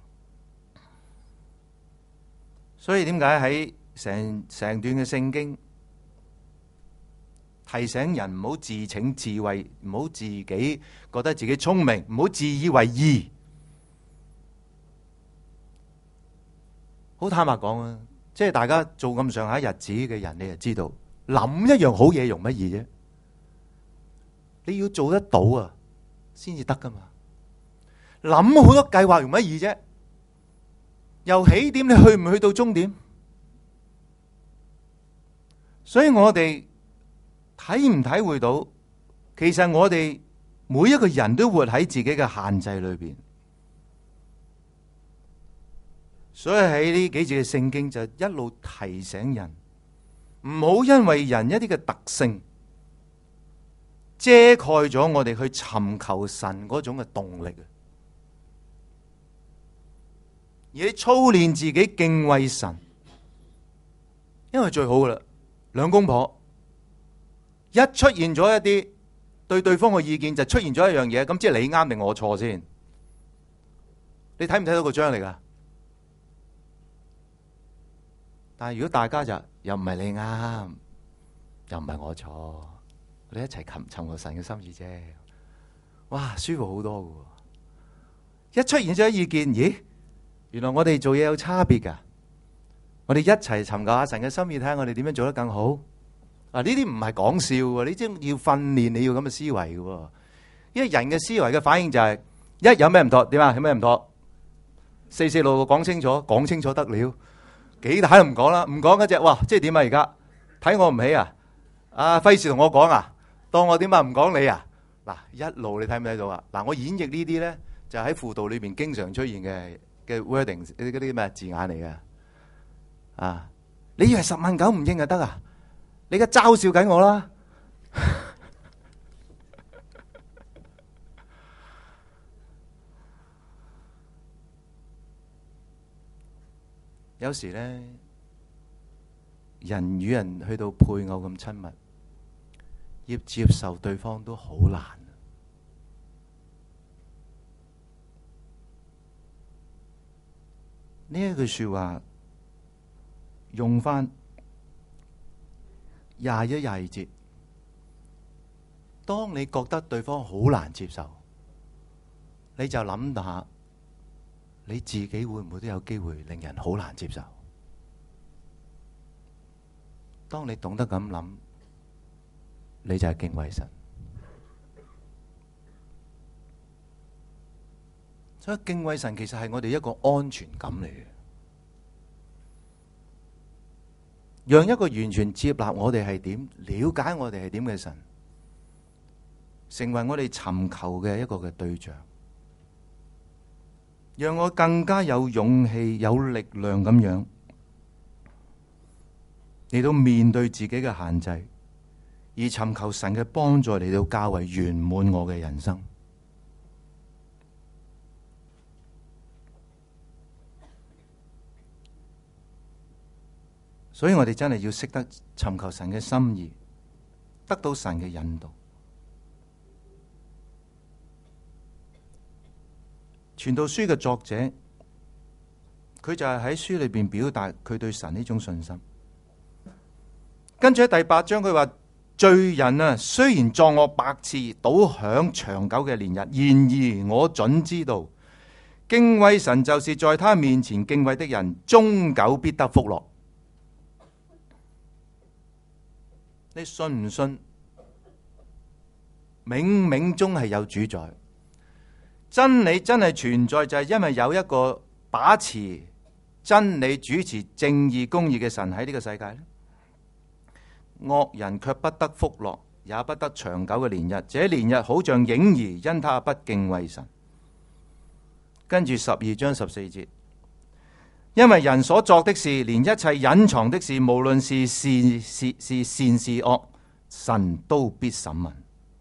S3: 所以點解喺成段嘅聖經提醒人唔好自稱智慧，唔好自己覺得自己聰明，唔好自以為義。好坦白講啊，即係大家做咁上下日子嘅人，你就知道諗一樣好嘢容乜易啫？你要做得到啊，先至得噶嘛。諗好多計劃容乜易啫？由起點你去唔去到終點？所以我哋體唔體會到，其實我哋每一個人都活喺自己嘅限制裏邊。所以喺呢幾節嘅聖經就一路提醒人，唔好因為人一啲嘅特性遮蓋咗我哋去尋求神嗰種嘅動力。而你操練自己敬畏神，因為最好噶啦，兩公婆一出現咗一啲對對方嘅意見，就出現咗一樣嘢，咁即係你啱定我錯先？你睇唔睇到個張嚟噶？但係如果大家就又唔係你啱，又唔係我錯，我哋一齊尋求神嘅心意啫，哇，舒服好多噶。 一出現咗意見，咦，原來我哋做嘢有差別㗎。我哋一齊尋求下神嘅心意，睇下我哋點樣做得更好。呢啲唔係講笑喎，你真要訓練，你要咁嘅思維嘅喎。因為人嘅思維嘅反應就係、一有咩唔妥，點啊？有咩唔妥？四四六六講清楚，講清楚得了。幾大都唔講啦，唔講嗰隻，哇！即係點啊？而家睇我唔起啊！費事同我講啊，當我點啊？唔講你啊！嗱，一路你睇唔睇到啊？嗱，我演繹呢啲咧，就喺輔導裏邊經常出現嘅 wording 嗰啲咩字眼嚟嘅。你以為10萬九唔應就得啊？你而家嘲笑緊我啦！有時咧，人與人去到配偶咁親密，要接受對方都好難。呢一句說話用返21、22節，當你覺得對方好難接受，你就諗下你自己會唔會都有機會令人好難接受？當你懂得咁諗，你就係敬畏神。所以敬畏神其實係我哋一個安全感嚟嘅，讓一個完全接納我哋係點、了解我哋係點嘅神，成為我哋尋求嘅一個嘅對象，讓我更加有勇氣、有力量咁樣嚟到面對自己嘅限制，而尋求神嘅幫助嚟到較為圓滿我嘅人生。所以我哋真係要識得尋求神嘅心意，得到神嘅引導。傳道書嘅作者，佢就係喺書裏邊表達佢對神呢種信心。跟住喺第8章佢話：罪人啊，雖然作惡百次，倒享長久嘅年日，然而我準知道，敬畏神就是在他面前敬畏的人，終久必得福樂。你信唔信？冥冥中係有主宰，真理真係存在，就係因為有一個把持真理、主持正義、公義嘅神喺呢個世界咧。惡人卻不得福樂，也不得長久嘅年日，這年日好像影兒，因他不敬畏神。跟住12章14節，因為人所作的事，連一切隱藏的事，無論是善是惡，神都必審問。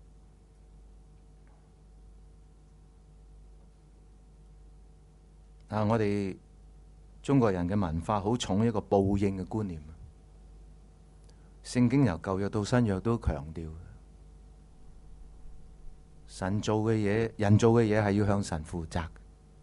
S3: 我哋中國人嘅文化好重一個報應嘅觀念，聖經由舊約到新約都強調，神做嘅嘢，人做嘅嘢係要向神負責。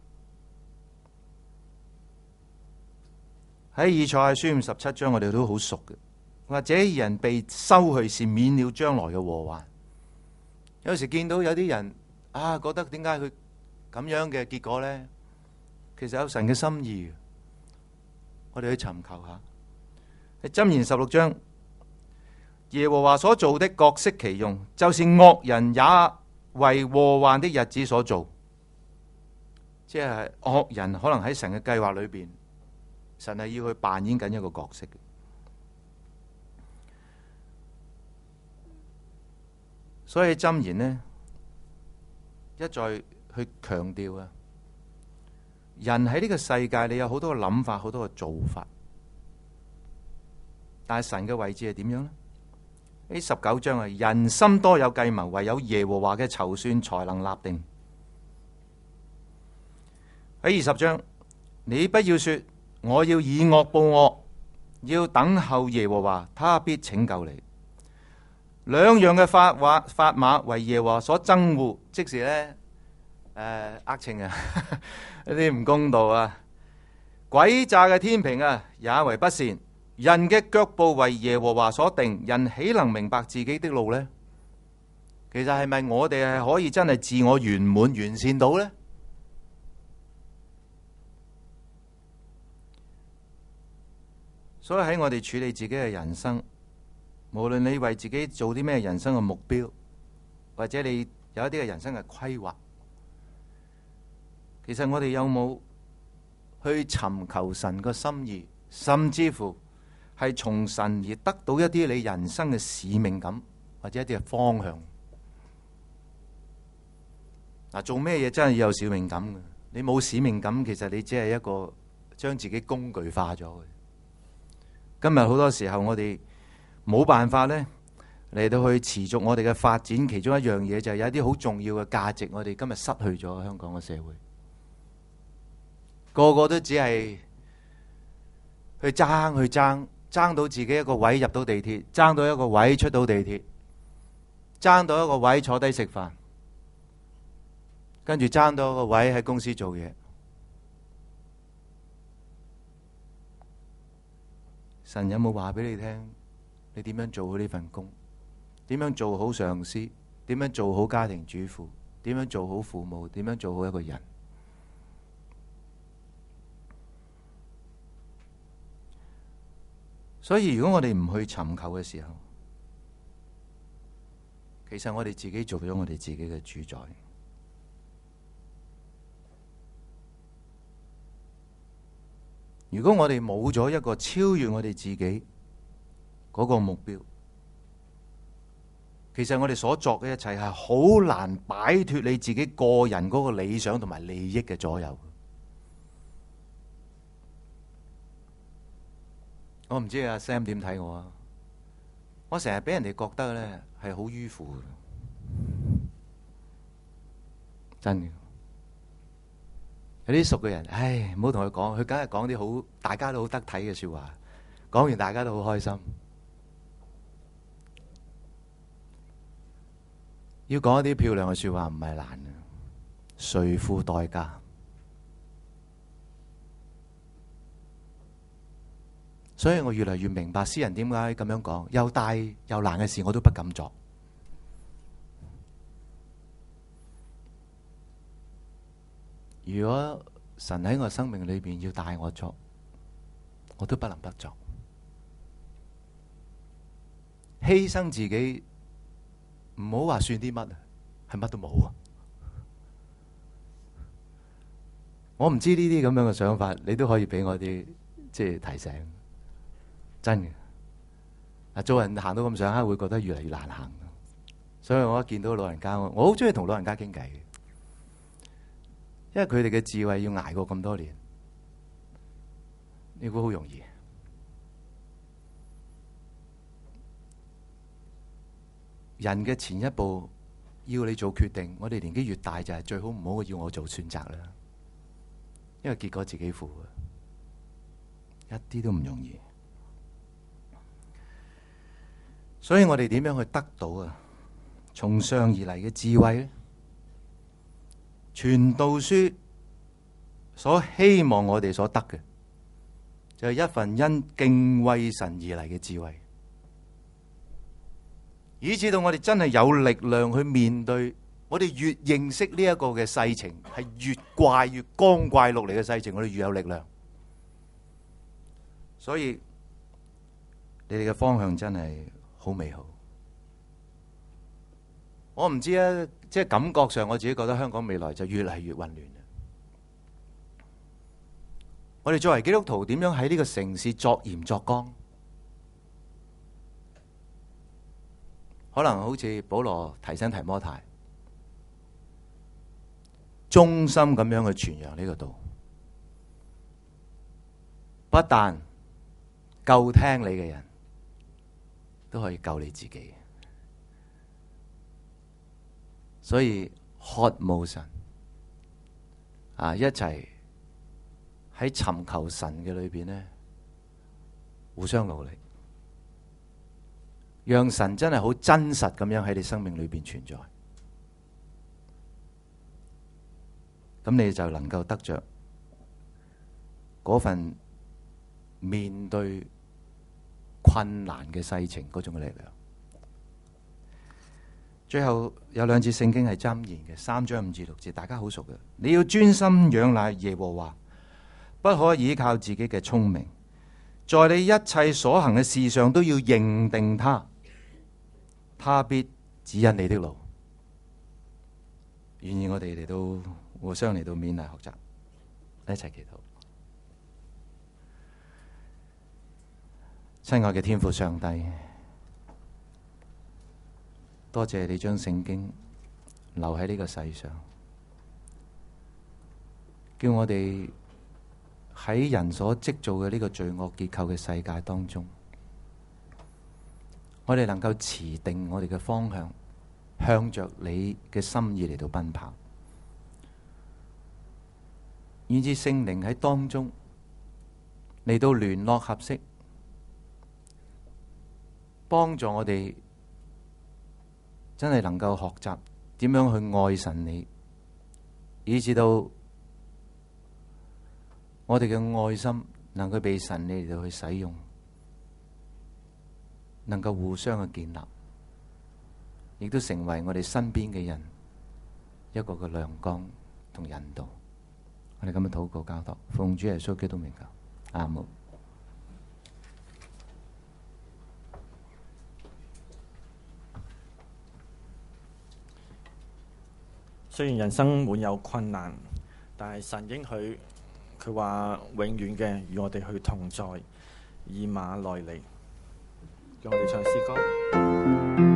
S3: 喺以賽亞書57章，我哋都好熟嘅。或者人被收去，是免了將來嘅禍患。有時見到有啲人覺得點解佢咁樣嘅結果呢？其實有神嘅心意，我哋去尋求下。喺箴言16章，耶和華所做的各適其用，就是惡人也為禍患的日子所做。即係惡人可能喺神嘅計劃裏邊，神係要去扮演緊一個角色嘅。所以箴言呢，一再去強調啊，人喺呢個世界，你有好多嘅諗法，好多嘅做法，但係神嘅位置係點樣呢？呢19章啊，人心多有計謀，唯有耶和華嘅籌算才能立定。喺20章，你不要說我要以惡報惡，要等候耶和華，他必拯救你。兩樣嘅法碼為耶和華所憎惡，即是呢呃稱啊，一啲唔公道啊，詭詐嘅天平啊，也為不善。人嘅腳步為耶和華所定，人豈能明白自己的路呢？其實係咪我哋係可以真係自我圓滿完善到呢？ 所以喺我哋處理自己嘅人生，無論你為自己做啲咩人生嘅目標，或者你有一啲嘅人生嘅規劃，其實我哋有冇去尋求神個心意，甚至乎係從神而得到一啲你人生嘅使命感，或者一啲嘅方向？嗱，做咩嘢真係要有使命感嘅？你冇使命感，其實你只係一個將自己工具化咗嘅。今日好多時候我哋冇辦法呢嚟到去持續我哋嘅發展，其中一樣嘢就係有一啲好重要嘅價值，我哋今日失去咗。香港嘅社會個個都只係去爭到自己一個位入到地鐵，爭到一個位出到地鐵，爭到一個位坐低食飯，跟住爭到一個位喺公司做嘢。神有冇話俾你聽？你點樣做好呢份工？點樣做好上司？點樣做好家庭主婦？點樣做好父母？點樣做好一個人？所以如果我哋唔去尋求嘅時候，其實我哋自己做咗我哋自己嘅主宰。如果我哋冇咗一個超越我哋自己嗰個目標，其實我哋所作嘅一切係好難擺脫你自己個人嗰個理想同埋利益嘅左右。我唔知阿 Sam 點睇我啊？我成日俾人哋覺得咧係好迂腐嘅，真嘅。有啲熟嘅人，唉，唔好同佢講，佢梗係講啲好大家都好得體嘅說話，講完大家都好開心。要講一啲漂亮嘅說話唔係難嘅，誰付代價？所以我越嚟越明白詩人點解咁樣講，又大又難嘅事我都不敢做。如果神喺我生命裏邊要帶我作，我都不能不作。犧牲自己，唔好話算啲乜啊，係乜都冇啊！我唔知呢啲咁樣嘅想法，你都可以俾我啲即係提醒。真嘅，啊，做人行到咁上下，會覺得越嚟越難行。所以我一見到老人家，我好中意同老人家傾偈嘅。因為佢哋嘅智慧要捱過咁多年，你估好容易？人嘅前一步要你做決定，我哋年紀越大就係最好唔好要我做選擇啦，因為結果自己負嘅，一啲都唔容易。所以我哋點樣去得到啊從上而嚟嘅智慧呢？傳道書所希望我哋所得嘅，就係一份因敬畏神而嚟嘅智慧，以至到我哋真係有力量去面對。我哋越認識呢一個嘅世情，係越怪越光怪陸離嘅世情，我哋越有力量。所以你哋嘅方向真係好美好。我唔知啊，即係感覺上，我自己覺得香港未來就越嚟越混亂。我哋作為基督徒，點樣喺呢個城市作鹽作光？可能好似保羅提醒提摩太，忠心咁樣去傳揚呢個道，不但救聽你嘅人，都可以救你自己。所以渴慕神啊，一齊喺尋求神嘅裏邊呢，互相努力，讓神真係好真實咁樣喺你生命裏邊存在，咁你就能夠得着嗰份面對困難嘅世情嗰種嘅力量。最後有兩節聖經係箴言嘅，3章5至6節，大家好熟嘅。你要專心仰賴耶和華，不可倚靠自己嘅聰明， 在你一切所行嘅事上都要認定他，他必指引你的路。願意我哋嚟到互相嚟到勉勵學習，一齊祈禱。親愛嘅天父上帝，多謝你將聖經留喺呢個世上，叫我哋喺人所織造嘅呢個罪惡結構嘅世界當中，我哋能夠持定我哋嘅方向，向着你嘅心意嚟到奔跑，以致聖靈喺當中嚟到聯絡合適，幫助我哋真係能夠學習點樣去愛神你，以致到我哋嘅愛心能夠被神你嚟到去使用，能夠互相嘅建立，亦都成為我哋身邊嘅人一個嘅亮光同引導。我哋咁樣禱告交託，奉主耶穌基督名求，阿門。
S4: 雖然人生滿有困難，但係神應許，佢話永遠嘅與我哋去同在，以馬內利。讓我哋唱詩歌。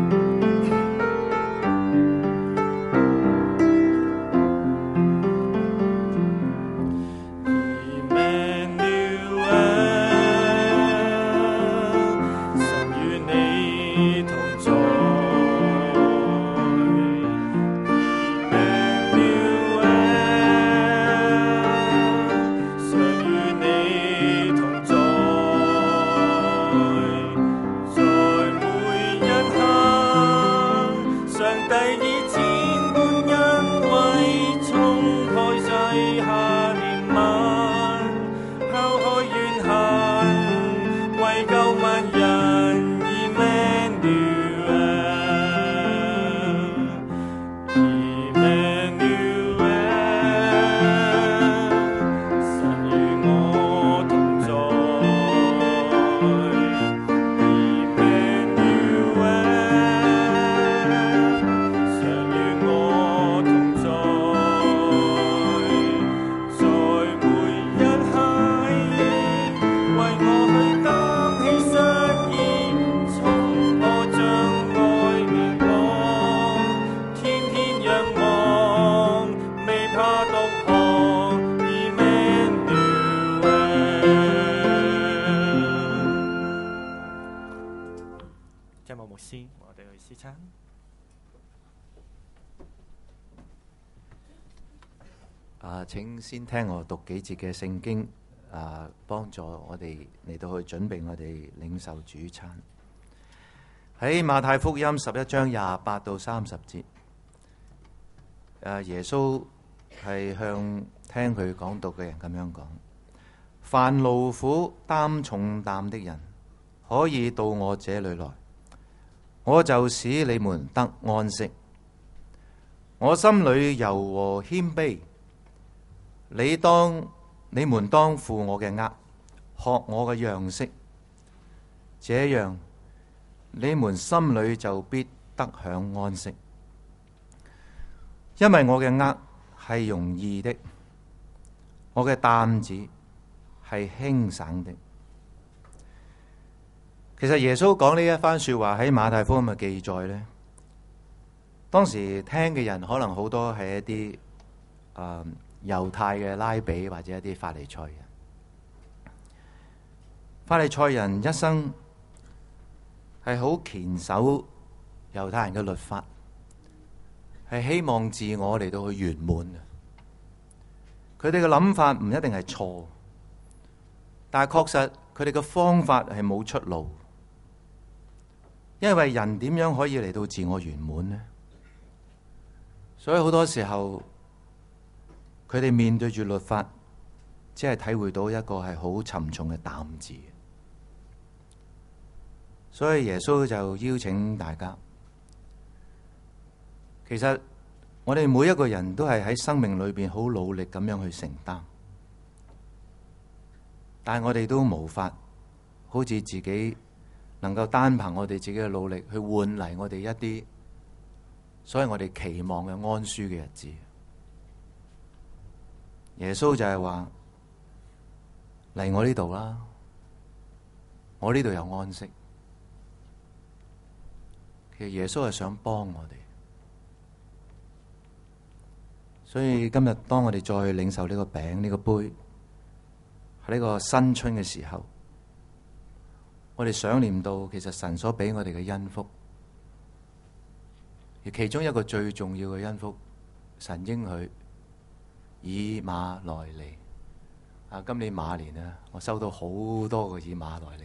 S3: 請先聽我讀幾節嘅聖經，幫助我哋嚟到去準備我哋領受主餐。喺馬太福音11章28到30節，耶穌係向聽佢講道嘅人咁樣講：凡勞苦擔重擔的人，可以到我這裏來，我就使你們得安息。我心裏柔和謙卑，你們當負我嘅軛，學我嘅樣式，這樣你們心裏就必得享安息。因為我嘅軛係容易的，我嘅擔子係輕省的。其實耶穌講呢一番說話喺馬太福音嘅記載呢，當時聽嘅人可能好多係一啲猶太嘅拉比或者一啲法利賽人。法利賽人一生係好堅守猶太人嘅律法，係希望自我嚟到去圓滿。佢哋嘅諗法唔一定係錯，但係確實佢哋嘅方法係冇出路。因為人點樣可以嚟到自我圓滿呢？所以好多時候佢哋面對住律法，只係體會到一個係好沉重嘅擔子。所以耶穌就邀請大家，其實我哋每一個人都係喺生命裏邊好努力咁樣去承擔，但係我哋都無法好似自己能夠單憑我哋自己嘅努力去換嚟我哋一啲，所以我哋期望嘅安舒嘅日子。耶穌就係話嚟我呢度啦，我呢度有安息。其實耶穌係想幫我哋，所以今日當我哋再去領受呢個餅呢個杯，喺呢個新春嘅時候，我哋想念到其實神所俾我哋嘅恩福，而其中一個最重要嘅恩福，神應許以馬內利。今年馬年啊，我收到好多個以馬內利，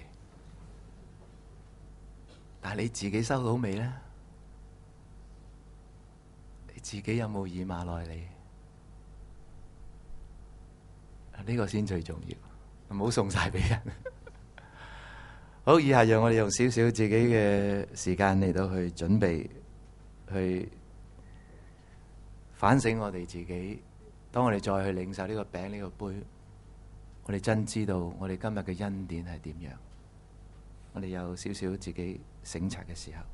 S3: 但係你自己收到未呢？你自己有冇以馬內利？呢個先最重要，唔好送晒俾人。好，以下讓我哋用少少自己嘅時間嚟到去準備，去反省我哋自己。當我哋再去領受呢個餅呢個杯，我哋真知道我哋今日嘅恩典係點樣。我哋有少少自己省察嘅時候。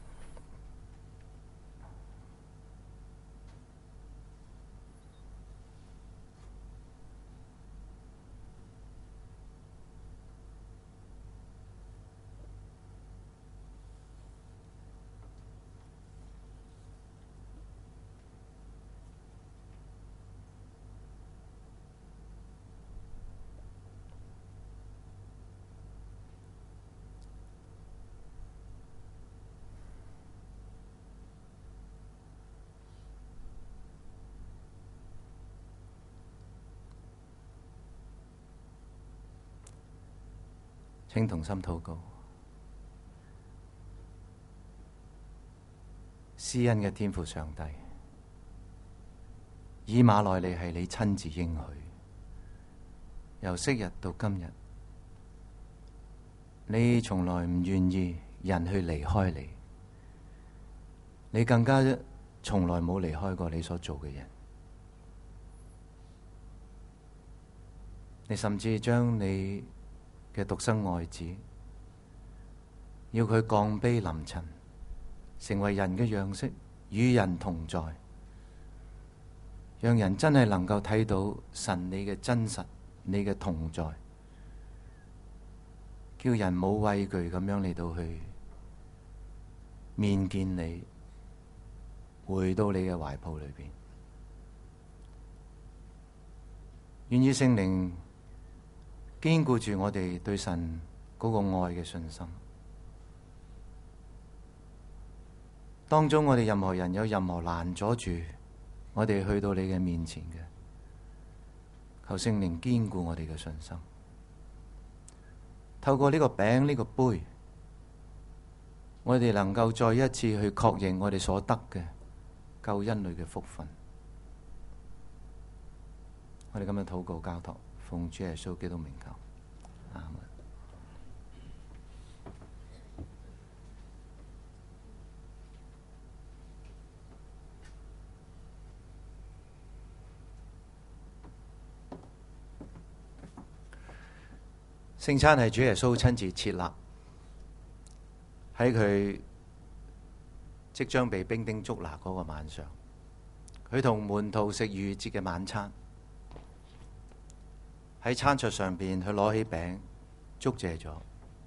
S3: 請同心禱告。施恩嘅天父上帝，以馬內利係你親自應許，由昔日到今日，你從來唔願意人去離開你，你更加從來冇離開過你所做嘅人。你甚至將你嘅獨生愛子，要佢降卑臨塵，成為人嘅樣式，與人同在，讓人真係能夠睇到神你嘅真實，你嘅同在，叫人冇畏懼咁樣嚟到去面見你，回到你嘅懷抱裏邊。願意聖靈堅固住我哋對神嗰個愛嘅信心。當中我哋任何人有任何攔阻住我哋去到你嘅面前嘅，求聖靈堅固我哋嘅信心。透過呢個餅呢個杯，我哋能夠再一次去確認我哋所得嘅救恩裏嘅福分。我哋今日禱告交託，奉主耶穌基督名求，阿門。聖餐係主耶穌親自設立，喺佢即將被兵丁捉拿嗰個晚上，佢同門徒食逾越節嘅晚餐。喺餐桌上邊，佢攞起餅，祝謝咗，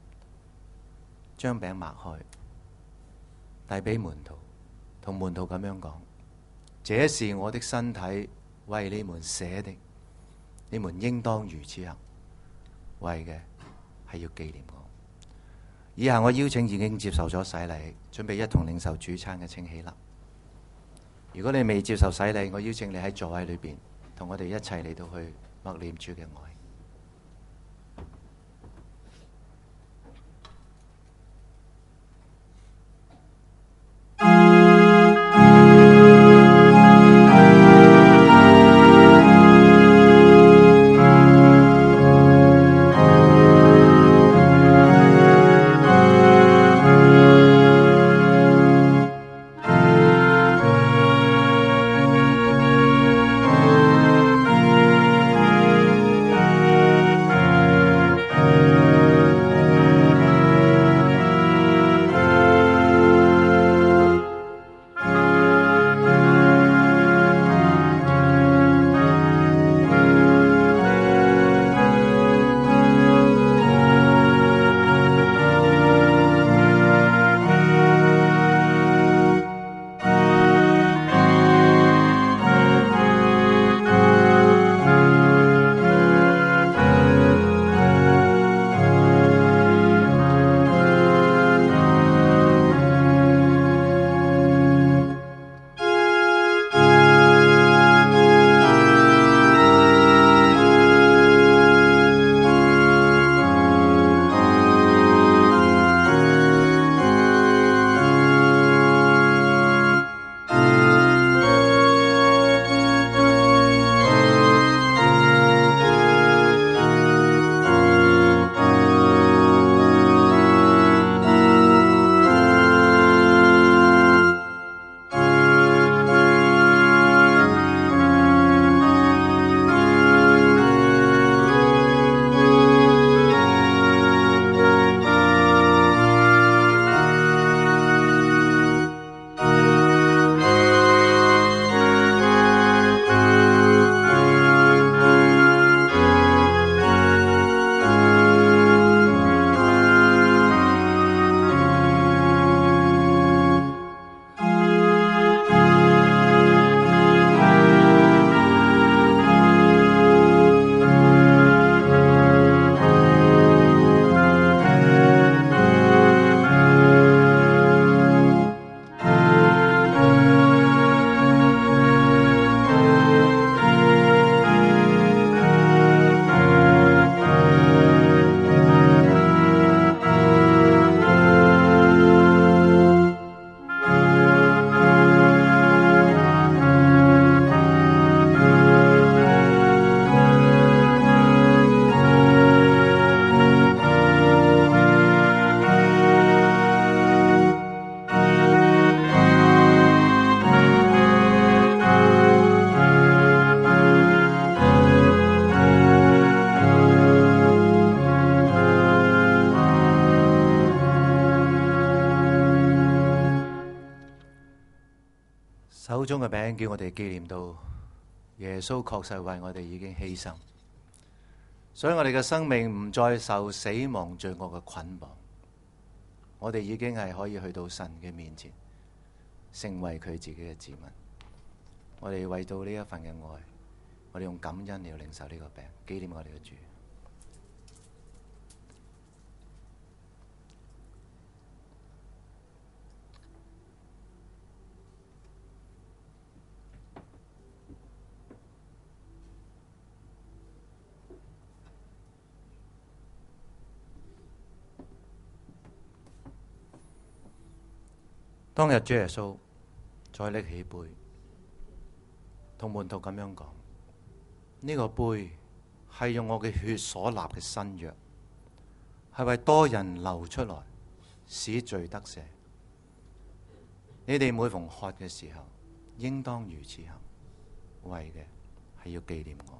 S3: 將餅擘開，遞俾門徒，同門徒咁樣講：這是我的身體，為你們捨的，你們應當如此行。為嘅係要紀念我。以下我邀請已經接受咗洗禮，準備一同領受主餐嘅請起立。如果你未接受洗禮，我邀請你喺座位裏邊同我哋一齊嚟到去默念主嘅愛。 中嘅餅，叫我哋紀念到耶穌確實為我哋已經犧牲，所以我哋嘅生命唔再受死亡罪惡嘅捆綁，我哋已經係可以去到神嘅面前，成為佢自己嘅子民。我哋為到呢一份嘅愛，我哋用感恩嚟領受呢個餅，紀念我哋嘅主。當日主耶穌再拎起杯，同門徒咁樣講：呢個杯係用我嘅血所立嘅新約，係為多人流出來，使罪得赦。你哋每逢喝嘅時候，應當如此行，為嘅係要紀念我。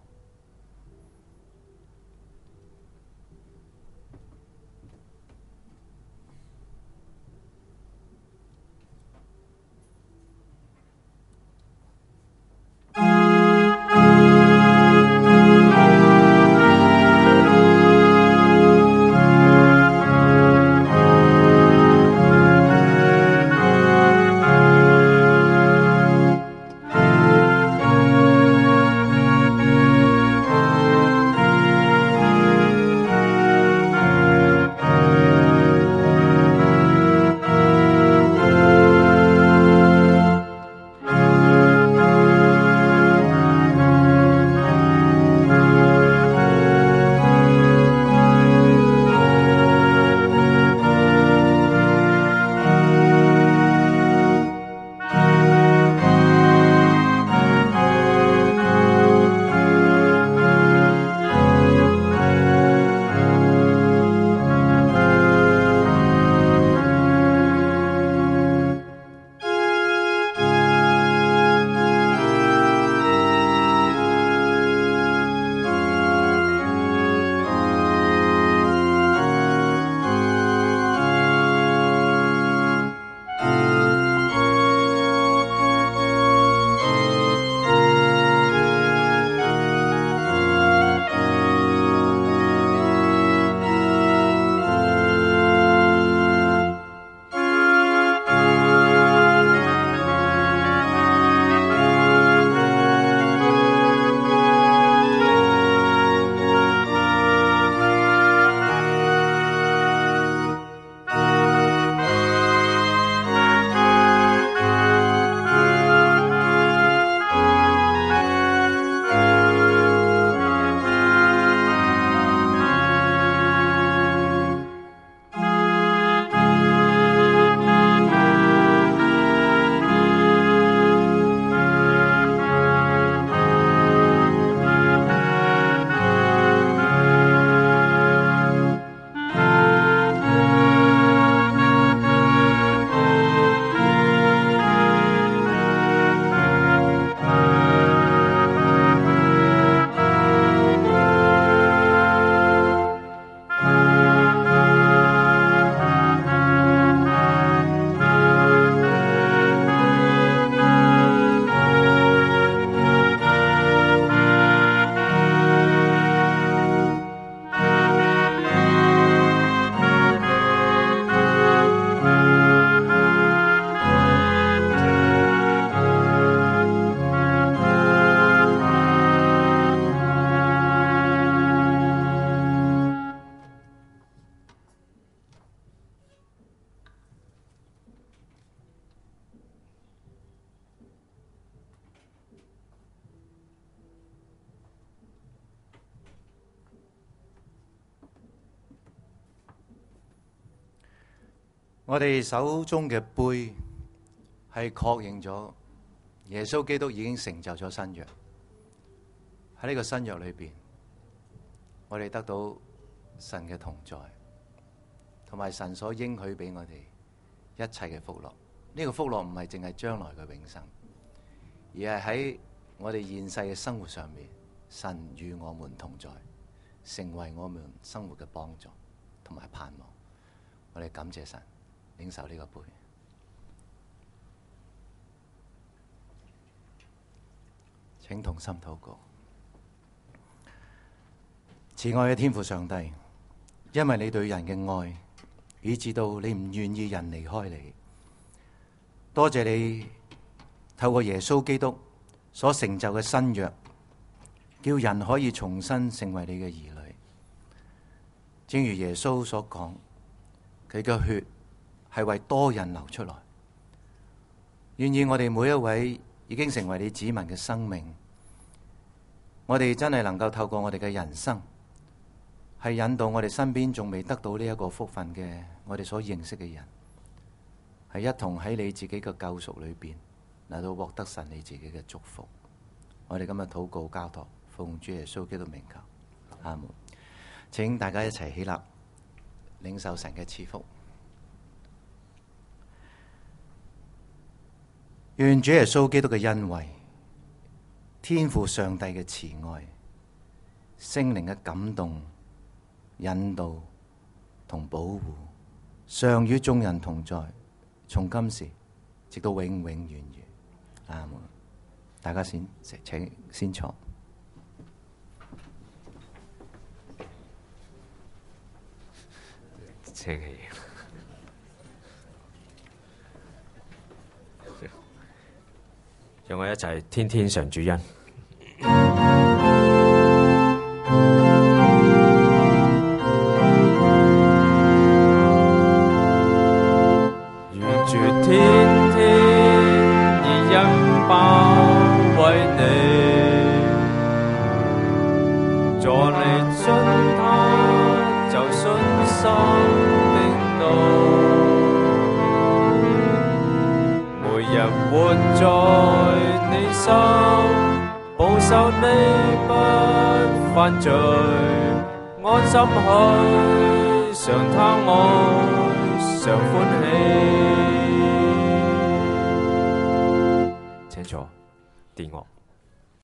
S3: 我哋手中嘅杯係確認咗耶穌基督已經成就咗新約。喺呢個新約裏邊，我哋得到神嘅同在，同埋神所應許俾我哋一切嘅福樂。呢個福樂唔係淨係將來嘅永生，而係喺我哋現世嘅生活上面，神與我們同在，成為我們生活嘅幫助同埋盼望。我哋感謝神，領受呢個杯。 請同心禱告。慈愛嘅天父上帝，因為你對人嘅愛，以致到你唔願意人離開你。多謝你透過耶穌基督所成就嘅新約，叫人可以重新成為你嘅兒女。正如耶穌所講，佢嘅血係為多人流出來。願意我哋每一位已經成為你子民嘅生命，我哋真係能夠透過我哋嘅人生，係引導我哋身邊仲未得到呢一個福分嘅我哋所認識嘅人，係一同喺你自己嘅救贖裏邊嚟到獲得神你自己嘅祝福。我哋今日禱告交託，奉主耶穌基督名求，阿門。請大家一齊起立，領受神嘅賜福。願主耶穌基督嘅恩惠、天父上帝嘅慈愛、聖靈嘅感動、引導同保護，常與眾人同在，從今時直到永永遠遠。阿門。大家請先坐。
S5: 請起。讓我一齊天天常主恩。願主天天以恩包圍你，助你進他走信心的路，每日活在你心，保守你不犯罪，安心去常他愛，常歡喜。請坐，殿樂。